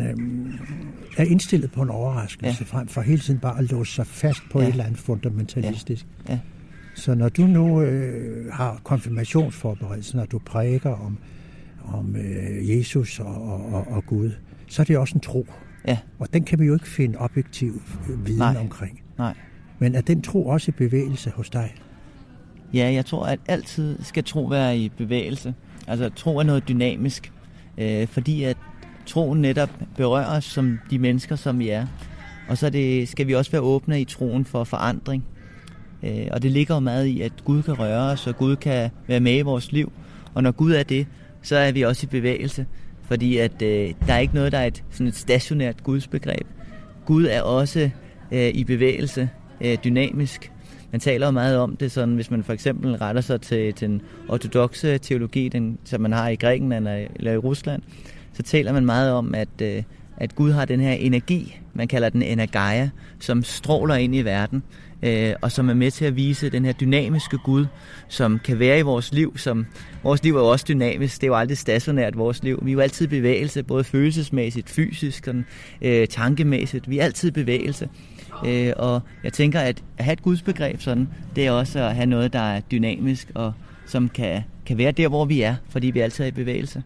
er indstillet på en overraskelse, frem for hele tiden bare at låse sig fast på et eller andet fundamentalistisk. Ja. Så når du nu har konfirmationsforberedelse, når du prædiker om Jesus og Gud, så er det også en tro. Ja. Og den kan vi jo ikke finde objektiv viden omkring. Nej. Men er den tro også i bevægelse hos dig? Ja, jeg tror, at altid skal tro være i bevægelse. Altså, tro er noget dynamisk. Fordi at troen netop berører os som de mennesker, som vi er. Og så skal vi også være åbne i troen for forandring. Og det ligger jo meget i, at Gud kan røre os, og Gud kan være med i vores liv. Og når Gud er det, så er vi også i bevægelse. Fordi at der er ikke noget, der er sådan et stationært gudsbegreb. Gud er også i bevægelse, dynamisk. Man taler jo meget om det, sådan, hvis man for eksempel retter sig til den ortodokse teologi, som man har i Grækenland eller i Rusland, så taler man meget om, at Gud har den her energi, man kalder den energeia, som stråler ind i verden, og som er med til at vise den her dynamiske Gud, som kan være i vores liv. Vores liv er jo også dynamisk, det er jo aldrig stationært vores liv. Vi er jo altid i bevægelse, både følelsesmæssigt, fysisk og tankemæssigt. Vi er altid i bevægelse. Og jeg tænker, at have et gudsbegreb sådan, det er også at have noget, der er dynamisk, og som kan være der, hvor vi er, fordi vi altid er i bevægelse.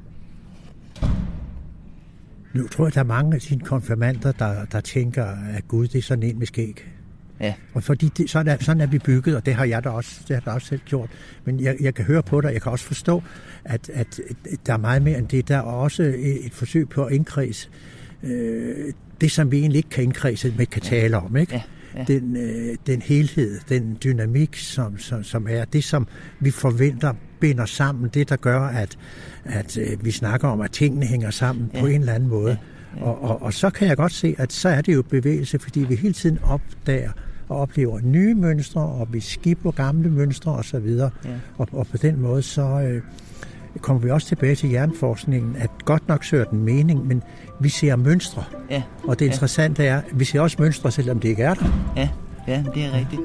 Nu tror jeg, der er mange af sine konfirmander, der tænker, at Gud det er sådan en med skæg. Ja. Og fordi sådan er vi bygget, og det har jeg da også selv gjort. Men jeg kan høre på dig, jeg kan også forstå, at der er meget mere end det. Der er også et forsøg på at indkredse det, som vi egentlig ikke kan indkredse, men kan tale om. Ikke? Ja. Den helhed, den dynamik, som er det, som vi forventer binder sammen. Det, der gør, at vi snakker om, at tingene hænger sammen på en eller anden måde. Ja. Og så kan jeg godt se, at så er det jo bevægelse, fordi vi hele tiden opdager og oplever nye mønstre, og vi skipper gamle mønstre osv. Ja. Og på den måde, så kommer vi også tilbage til hjerneforskningen, at godt nok søger den mening, men vi ser mønstre. Ja. Og det interessante er, at vi ser også mønstre, selvom det ikke er der. Ja, det er rigtigt.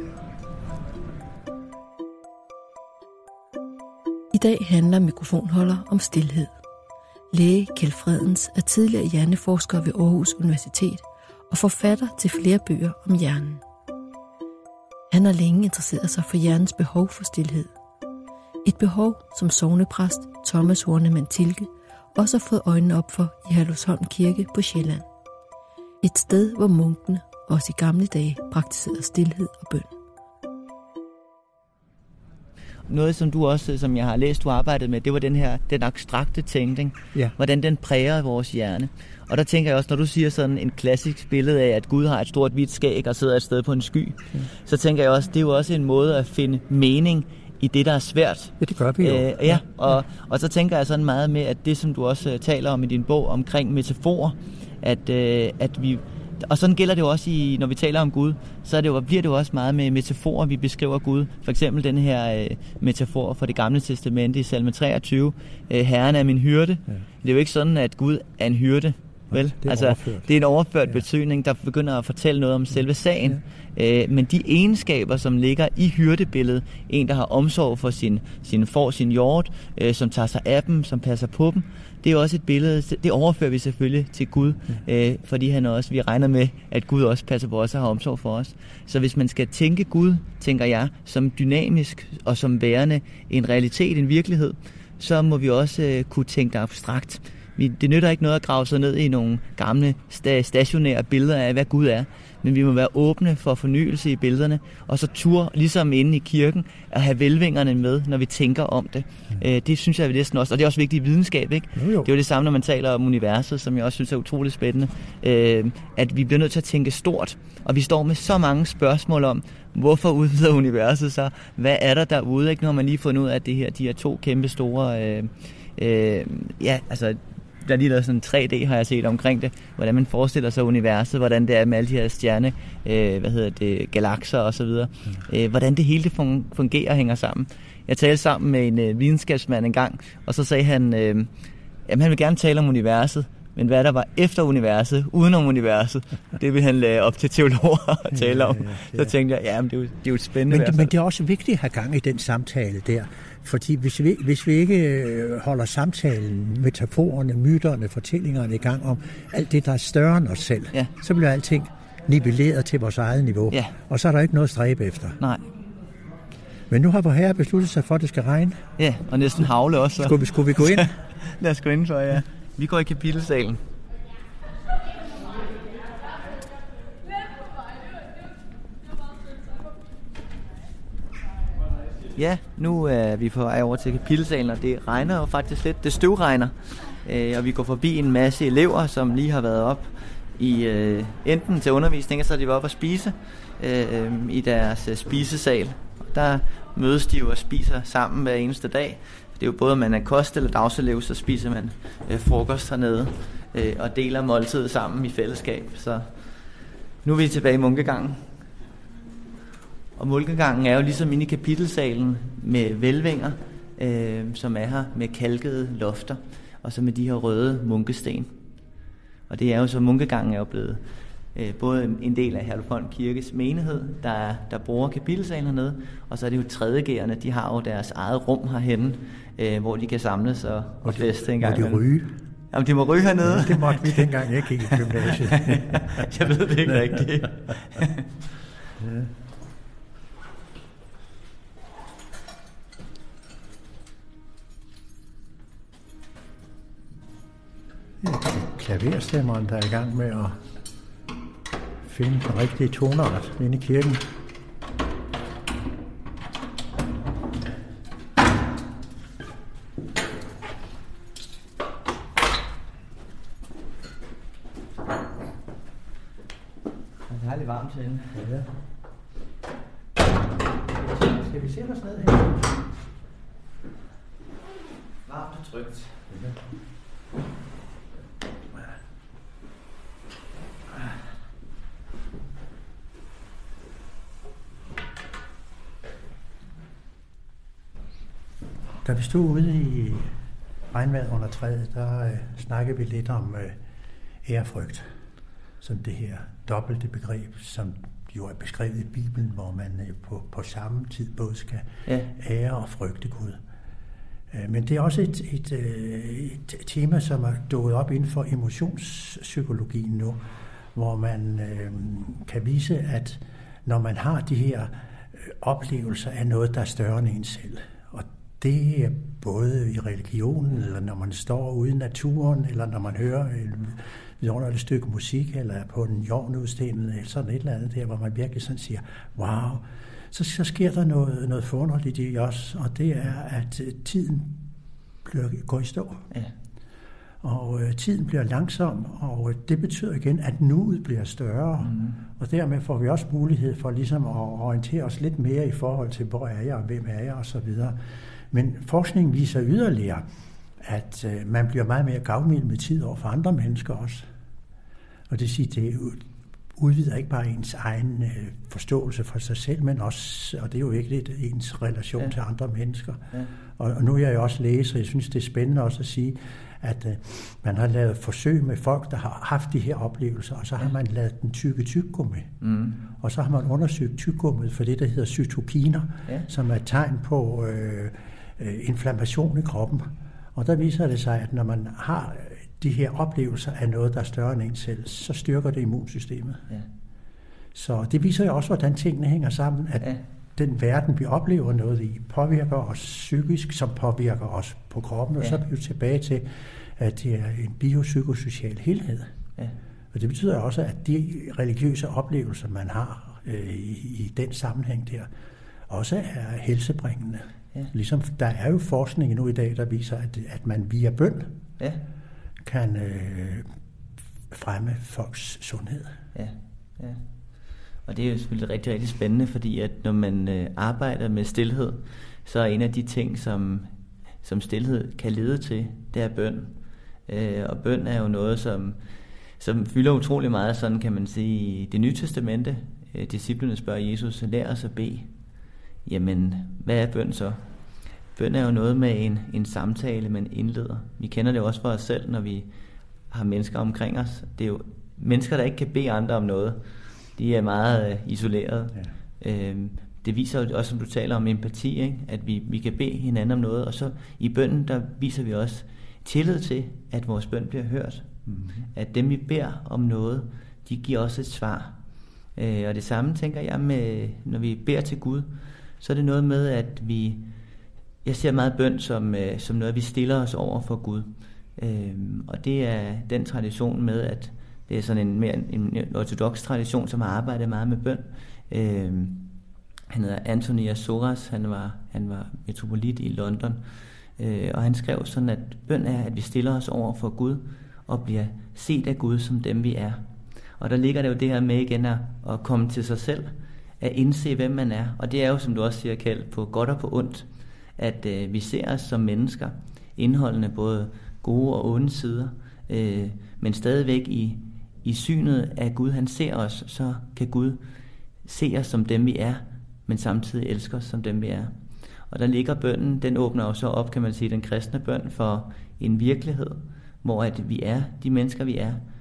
I dag handler Mikrofonholder om stilhed. Læge Kjeld Fredens er tidligere hjerneforsker ved Aarhus Universitet og forfatter til flere bøger om hjernen. Han har længe interesseret sig for hjernens behov for stilhed. Et behov, som sognepræst Thomas Hornemann Thielke også har fået øjnene op for i Herlufsholm Kirke på Sjælland. Et sted, hvor munkene også i gamle dage praktiserede stilhed og bøn. Noget, som du også, som jeg har læst, du arbejdede med, det var den abstrakte tænkning. Ja. Hvordan den præger vores hjerne. Og der tænker jeg også, når du siger sådan en klassisk billede af, at Gud har et stort hvidt skæg og sidder et sted på en sky, så tænker jeg også, det er jo også en måde at finde mening i det, der er svært. Ja, det gør vi jo. Og så tænker jeg sådan meget med, at det, som du også taler om i din bog omkring metaforer, at vi... Og sådan gælder det jo også, når vi taler om Gud, så bliver det jo også meget med metaforer, vi beskriver Gud. For eksempel den her metafor fra det gamle testamente i salme 23, Herren er min hyrde. Ja. Det er jo ikke sådan, at Gud er en hyrde. Vel? Det er en overført betydning, der begynder at fortælle noget om selve sagen. Ja. Men de egenskaber, som ligger i hyrdebilledet, en, der har omsorg for sin får, sin hjort, som tager sig af dem, som passer på dem, det er også et billede, det overfører vi selvfølgelig til Gud, fordi vi regner med, at Gud også passer på os og har omsorg for os. Så hvis man skal tænke Gud, tænker jeg, som dynamisk og som værende en realitet, en virkelighed, så må vi også kunne tænke det abstrakt. Det nytter ikke noget at grave sig ned i nogle gamle stationære billeder af, hvad Gud er, men vi må være åbne for fornyelse i billederne, og så turde, ligesom inde i kirken, at have velvingerne med, når vi tænker om det. Det synes jeg næsten også, og det er også vigtigt i videnskab, ikke? Jo. Det er jo det samme, når man taler om universet, som jeg også synes er utroligt spændende, at vi bliver nødt til at tænke stort, og vi står med så mange spørgsmål om, hvorfor udvider universet sig? Hvad er der derude? Ikke? Nu har man lige fundet ud af, at de her 2 kæmpe store... der er lige lavet sådan 3D, har jeg set omkring det, hvordan man forestiller sig universet, hvordan det er med alle de her stjerne, galakser og så videre, hvordan det hele fungerer og hænger sammen. Jeg talte sammen med en videnskabsmand en gang, og så sagde han, han ville gerne tale om universet, men hvad der var efter universet, udenom universet, det vil han lade op til teologer at tale om. Så tænkte jeg, det er jo spændende. Men det er også vigtigt at have gang i den samtale der. Fordi hvis vi ikke holder samtalen, metaforerne, myterne, fortællingerne i gang om alt det, der er større end os selv, så bliver alting nivelleret til vores eget niveau. Ja. Og så er der ikke noget at stræbe efter. Nej. Men nu har vor Herre besluttet sig for, at det skal regne. Ja, og næsten havle også. Skulle vi gå ind? Lad os gå ind for, ja. Vi går i kapitelsalen. Ja, nu er vi på vej over til kapitelsalen, og det regner jo faktisk lidt. Det støvregner, og vi går forbi en masse elever, som lige har været op i enten til undervisning, og så er de været op og spise i deres spisesal. Der mødes de jo og spiser sammen hver eneste dag. Det er jo både, om man er kost- eller dagselev, så spiser man frokost hernede og deler måltidet sammen i fællesskab. Så nu er vi tilbage i munkegangen. Og munkegangen er jo ligesom inde i kapitelsalen med hvælvinger, som er her med kalkede lofter, og så med de her røde munkesten. Og det er jo så, munkegangen er jo blevet både en del af Herlufsholm Kirkes menighed, der bruger kapitelsalen hernede, og så er det jo 3.G'erne, de har jo deres eget rum herhenne, hvor de kan samles og feste en gang. Må de ryge? Jamen, de må ryge hernede. Ja, det måtte vi dengang, jeg gik i gymnasiet. Jeg ved det ikke rigtigt. Ja. Klaverstemmeren, der er i gang med at finde den rigtige tonart inde i kirken. Det er lidt varmt herinde. Ja. Skal vi sætte os ned her? Varmt og trygt. Ja. Da vi stod ude i regnvejret under træet, der snakkede vi lidt om ærefrygt, som det her dobbelte begreb, som jo er beskrevet i Bibelen, hvor man på samme tid både skal ære og frygte Gud. Men det er også et tema, som er dukket op inden for emotionspsykologien nu, hvor man kan vise, at når man har de her oplevelser af noget, der er større end en selv, og det er både i religionen, eller når man står ude i naturen, eller når man hører et vidunderligt stykke musik, eller på en jornudstilling, eller sådan et eller andet der, hvor man virkelig sådan siger, wow, så sker der noget forunderligt i os, og det er, at tiden går i stå. Ja. Og tiden bliver langsom, og det betyder igen, at nuet bliver større, og dermed får vi også mulighed for ligesom at orientere os lidt mere i forhold til, hvor er jeg, og hvem er jeg, og så videre. Men forskningen viser yderligere, at man bliver meget mere gavmild med tid over for andre mennesker også. Og det siger, det udvider ikke bare ens egen forståelse for sig selv, men også, og det er jo virkelig ens relation til andre mennesker. Ja. Og nu er jeg jo også læser, jeg synes, det er spændende også at sige, at man har lavet forsøg med folk, der har haft de her oplevelser, og så har man lavet den tyggegummi. Og så har man undersøgt tyggegummiet for det, der hedder cytokiner, som er et tegn på inflammation i kroppen. Og der viser det sig, at når man har de her oplevelser af noget, der er større end en selv, så styrker det immunsystemet. Ja. Så det viser jo også, hvordan tingene hænger sammen, at den verden, vi oplever noget i, påvirker os psykisk, som påvirker os på kroppen, og så er vi jo tilbage til, at det er en biopsykosocial helhed. Ja. Og det betyder også, at de religiøse oplevelser, man har i den sammenhæng der, også er helsebringende. Ja. Ligesom der er jo forskning nu i dag, der viser, at man via bøn kan fremme folks sundhed. Ja, ja. Og det er jo selvfølgelig rigtig, rigtig spændende, fordi at når man arbejder med stilhed, så er en af de ting, som stilhed kan lede til, det er bøn. Og bøn er jo noget, som fylder utrolig meget, sådan kan man sige, i Det Nye Testamente. Disciplene spørger Jesus, lær os at bede. Jamen, hvad er bøn så? Bøn er jo noget med en samtale, man indleder. Vi kender det også for os selv, når vi har mennesker omkring os. Det er jo mennesker, der ikke kan bede andre om noget. De er meget isolerede. Ja. Det viser jo også, som du taler om, empati, ikke? At vi kan bede hinanden om noget. Og så i bønnen, der viser vi også tillid til, at vores bøn bliver hørt. Mm-hmm. At dem, vi beder om noget, de giver også et svar. Og det samme tænker jeg med, når vi beder til Gud, så er det noget med, at jeg ser meget bøn som noget, vi stiller os over for Gud. Og det er den tradition med, at det er sådan en ortodox tradition, som har arbejdet meget med bøn. Han hedder Anthony Azoras, han var metropolit i London, og han skrev sådan, at bøn er, at vi stiller os over for Gud, og bliver set af Gud som dem vi er. Og der ligger det jo det her med igen at komme til sig selv, at indse hvem man er. Og det er jo, som du også siger, Kjeld, på godt og på ondt, at vi ser os som mennesker, indholdende både gode og onde sider, men stadigvæk i synet af Gud, han ser os, så kan Gud se os som dem vi er, men samtidig elsker os som dem vi er. Og der ligger bønnen, den åbner jo så op, kan man sige, den kristne bøn for en virkelighed, hvor at vi er de mennesker vi er,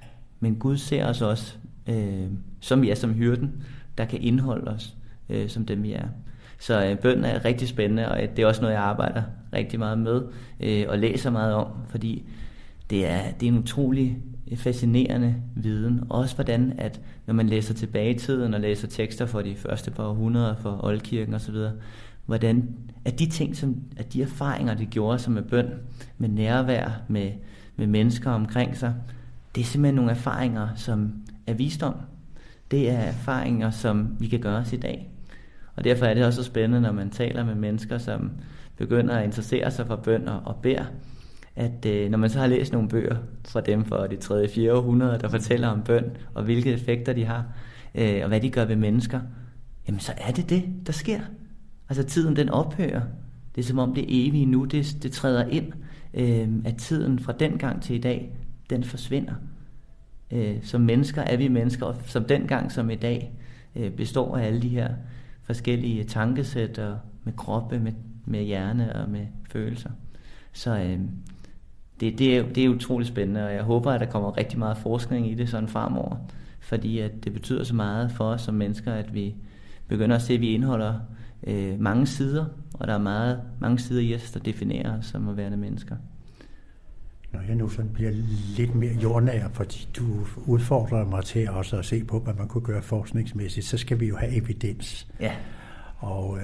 Men Gud ser os også, som vi er som hyrden, der kan indholde os, som dem vi er. Så bøn er rigtig spændende, og det er også noget, jeg arbejder rigtig meget med og læser meget om, fordi det er en utrolig fascinerende viden. Også hvordan, at når man læser tilbage i tiden og læser tekster for de første par århundreder for oldkirken osv., hvordan at de ting, at de erfaringer, de gjorde sig med bøn, med nærvær, med mennesker omkring sig, det er simpelthen nogle erfaringer, som er visdom. Det er erfaringer, som vi kan gøre os i dag. Og derfor er det også så spændende, når man taler med mennesker, som begynder at interessere sig for bøn og beder, at når man så har læst nogle bøger fra dem fra det 3. og 4. århundrede, der fortæller om bøn, og hvilke effekter de har, og hvad de gør ved mennesker, jamen så er det, der sker. Altså tiden, den ophører. Det er som om det evige nu, det træder ind, at tiden fra dengang til i dag, den forsvinder. Som mennesker er vi mennesker, og som dengang som i dag, består af alle de her forskellige tankesæt, og med kroppe, med hjerne og med følelser. Så det er utroligt spændende, og jeg håber, at der kommer rigtig meget forskning i det sådan fremover, fordi at det betyder så meget for os som mennesker, at vi begynder at se, at vi indeholder mange sider, og der er mange sider i os, der definerer os som at være mennesker. Når jeg nu sådan bliver lidt mere jordnær, fordi du udfordrer mig til også at se på, hvad man kunne gøre forskningsmæssigt, så skal vi jo have evidens. Ja. Og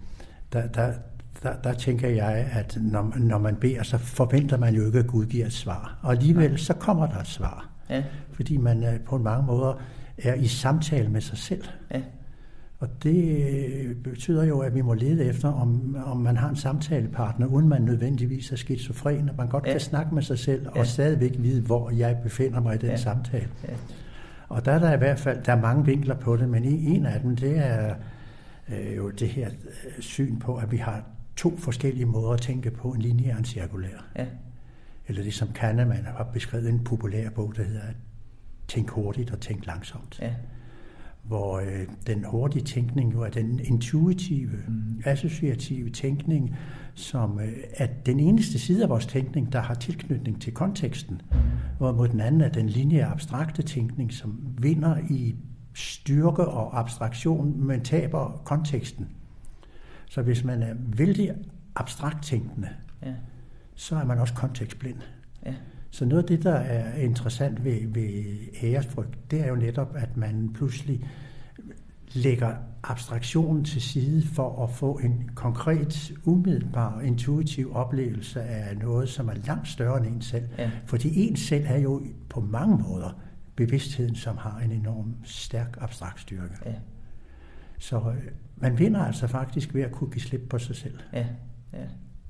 der tænker jeg, at når man beder, så forventer man jo ikke, at Gud giver et svar. Og alligevel så kommer der et svar. Ja. Fordi man på mange måder er i samtale med sig selv. Ja. Og det betyder jo, at vi må lede efter, om man har en samtalepartner, uden man nødvendigvis er skizofren, og man godt kan snakke med sig selv, og stadigvæk vide, hvor jeg befinder mig i den samtale. Ja. Og der er der i hvert fald, der er mange vinkler på det, men en af dem, det er jo det her syn på, at vi har 2 forskellige måder at tænke på, en lineær og en cirkulær. Ja. Eller det, som Kahneman har beskrevet i en populær bog, der hedder Tænk hurtigt og tænk langsomt. Ja. Hvor den hurtige tænkning jo er den intuitive, associative tænkning, som er den eneste side af vores tænkning, der har tilknytning til konteksten. Hvorimod den anden er den lineære abstrakte tænkning, som vinder i styrke og abstraktion, men taber konteksten. Så hvis man er vældig abstrakt tænkende, så er man også kontekstblind. Ja. Så noget af det, der er interessant ved æresfrygt, det er jo netop, at man pludselig lægger abstraktionen til side for at få en konkret, umiddelbar, intuitiv oplevelse af noget, som er langt større end en selv. Ja. Fordi en selv er jo på mange måder bevidstheden, som har en enorm stærk abstrakt styrke. Ja. Så man vinder altså faktisk ved at kunne give slip på sig selv. Ja. Ja.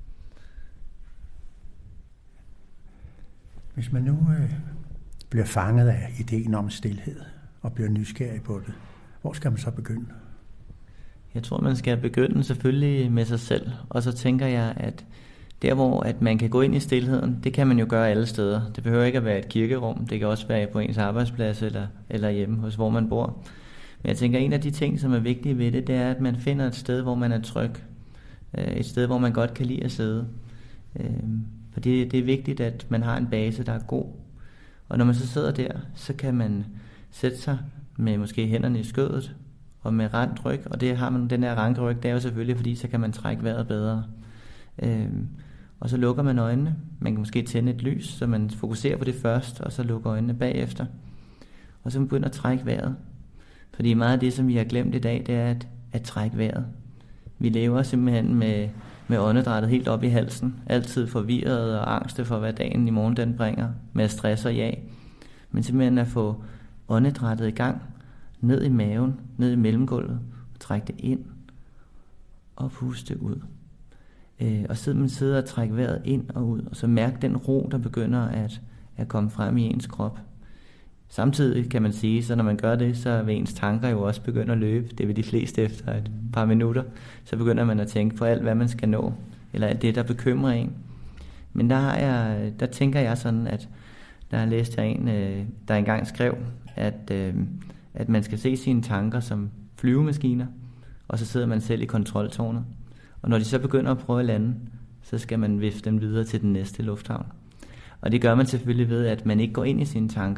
Hvis man nu bliver fanget af ideen om stilhed og bliver nysgerrig på det, hvor skal man så begynde? Jeg tror, man skal begynde selvfølgelig med sig selv. Og så tænker jeg, at der hvor at man kan gå ind i stilheden, det kan man jo gøre alle steder. Det behøver ikke at være et kirkerum. Det kan også være på ens arbejdsplads eller hjemme hos hvor man bor. Men jeg tænker, en af de ting, som er vigtige ved det, det er, at man finder et sted, hvor man er tryg. Et sted, hvor man godt kan lide at sidde. For det er vigtigt, at man har en base, der er god. Og når man så sidder der, så kan man sætte sig med måske hænderne i skødet og med rank ryg. Og det har man, den her ranke ryg, det er jo selvfølgelig, fordi så kan man trække vejret bedre. Og så lukker man øjnene. Man kan måske tænde et lys, så man fokuserer på det først, og så lukker øjnene bagefter. Og så begynder at trække vejret. Fordi meget af det, som vi har glemt i dag, det er at trække vejret. Vi lever simpelthen med åndedrættet helt op i halsen. Altid forvirret og angste for, hvad dagen i morgen den bringer. Med stress og ja. Men simpelthen at få åndedrættet i gang. Ned i maven, ned i mellemgulvet. Og trække det ind. Og puste ud. Og man sidder og trække vejret ind og ud. Og så mærke den ro, der begynder at komme frem i ens krop. Samtidig kan man sige, så når man gør det, så vil ens tanker jo også begynde at løbe. Det vil de fleste efter et par minutter. Så begynder man at tænke på alt, hvad man skal nå. Eller alt det, der bekymrer en. Men der tænker jeg sådan, at der har læst jeg en, der engang skrev, at man skal se sine tanker som flyvemaskiner, og så sidder man selv i kontroltårnet. Og når de så begynder at prøve at lande, så skal man vifte dem videre til den næste lufthavn. Og det gør man selvfølgelig ved, at man ikke går ind i sine tanker,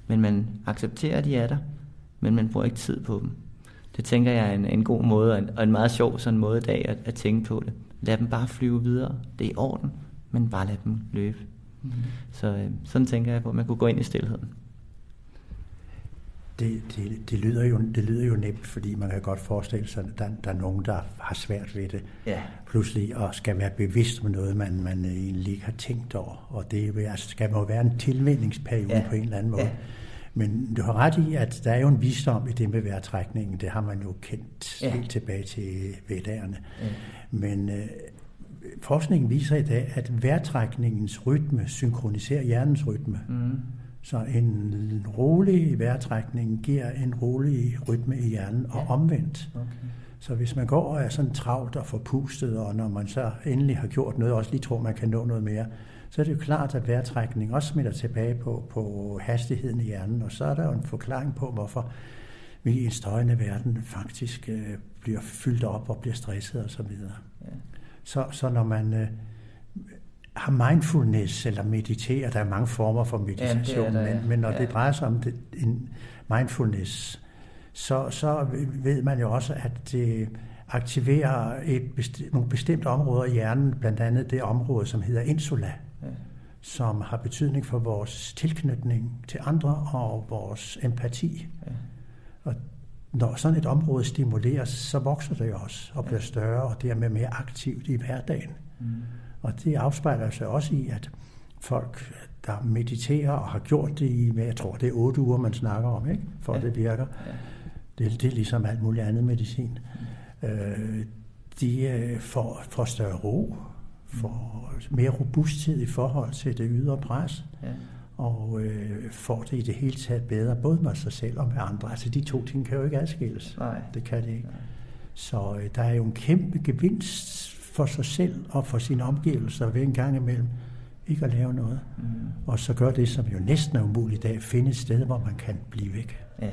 men man accepterer, at de er der, men man bruger ikke tid på dem. Det tænker jeg er en god måde, og en meget sjov sådan måde i dag at tænke på det. Lad dem bare flyve videre. Det er i orden, men bare lad dem løbe. Så sådan tænker jeg på, at man kunne gå ind i stilheden. Det lyder jo nemt, fordi man kan godt forestille sig, at der er nogen, der har svært ved det. Ja. Pludselig og skal være bevidst om noget, man egentlig ikke har tænkt over. Og det skal jo være en tilvænningsperiode på en eller anden måde. Ja. Men du har ret i, at der er jo en visdom i det med vejrtrækningen. Det har man jo kendt helt tilbage til vedderne. Ja. Men forskningen viser i dag, at vejrtrækningens rytme synkroniserer hjernens rytme. Så en rolig vejrtrækning giver en rolig rytme i hjernen, og omvendt. Okay. Så hvis man går og er sådan travlt og forpustet, og når man så endelig har gjort noget, og også lige tror, man kan nå noget mere, så er det jo klart, at vejrtrækning også smitter tilbage på hastigheden i hjernen, og så er der jo en forklaring på, hvorfor vi i en støjende verden faktisk bliver fyldt op og bliver stresset og så videre. Ja. Så når man har mindfulness eller mediterer, der er mange former for meditation, men når det drejer sig om en mindfulness, så ved man jo også, at det aktiverer nogle bestemte områder i hjernen, blandt andet det område, som hedder insula, som har betydning for vores tilknytning til andre og vores empati. Ja. Og når sådan et område stimuleres, så vokser det jo også og bliver større og dermed mere aktivt i hverdagen. Og det afspejler sig også i, at folk, der mediterer og har gjort det i, jeg tror, det er 8 uger, man snakker om, ikke? For at det virker. Ja. Det er ligesom alt muligt andet medicin. De får større ro, får mere robusthed i forhold til det ydre pres, og får det i det hele taget bedre, både med sig selv og med andre. Altså de to ting kan jo ikke adskilles. Nej. Det kan det ikke. Nej. Så der er jo en kæmpe gevinst for sig selv og for sine omgivelser ved en gang imellem ikke at lave noget. Og så gør det, som jo næsten er umuligt i dag, finde et sted, hvor man kan blive væk. Ja.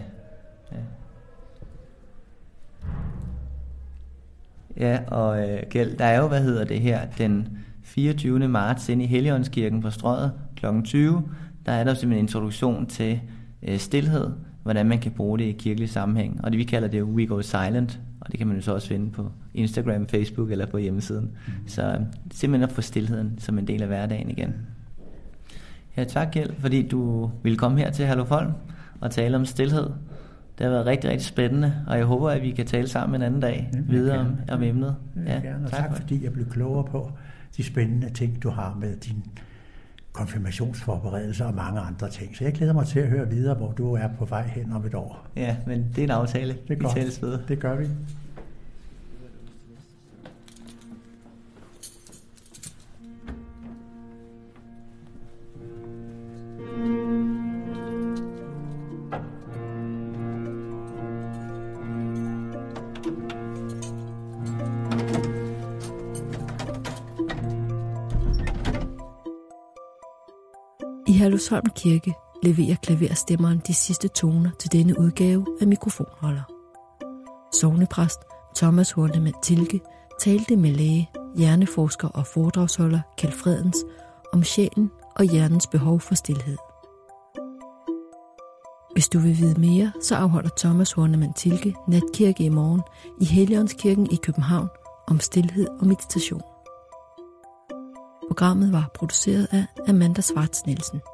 Ja, og Kjeld, der er jo, den 24. marts inde i Helligåndskirken på Strøget kl. 20, der er der simpelthen en introduktion til stilhed, hvordan man kan bruge det i kirkelig sammenhæng. Og det vi kalder det We Go Silent, og det kan man jo så også finde på Instagram, Facebook eller på hjemmesiden. Så simpelthen at få stilheden som en del af hverdagen igen. Ja, tak Kjeld, fordi du ville komme her til Herlufsholm og tale om stilhed. Det har været rigtig, rigtig spændende, og jeg håber, at vi kan tale sammen en anden dag videre om emnet. Ja, og tak fordi jeg blev klogere på de spændende ting, du har med din konfirmationsforberedelser og mange andre ting. Så jeg glæder mig til at høre videre, hvor du er på vej hen om et år. Ja, men det er en aftale. Vi tales ved. Det gør vi. I Herlufsholm Kirke leverer klaverstemmeren de sidste toner til denne udgave af Mikrofonholder. Sognepræst Thomas Hornemann Thielke talte med læge, hjerneforsker og foredragsholder Kjeld Fredens om sjælen og hjernens behov for stilhed. Hvis du vil vide mere, så afholder Thomas Hornemann Thielke natkirke i morgen i Helligåndskirken i København om stilhed og meditation. Programmet var produceret af Amanda Schwartz Nielsen.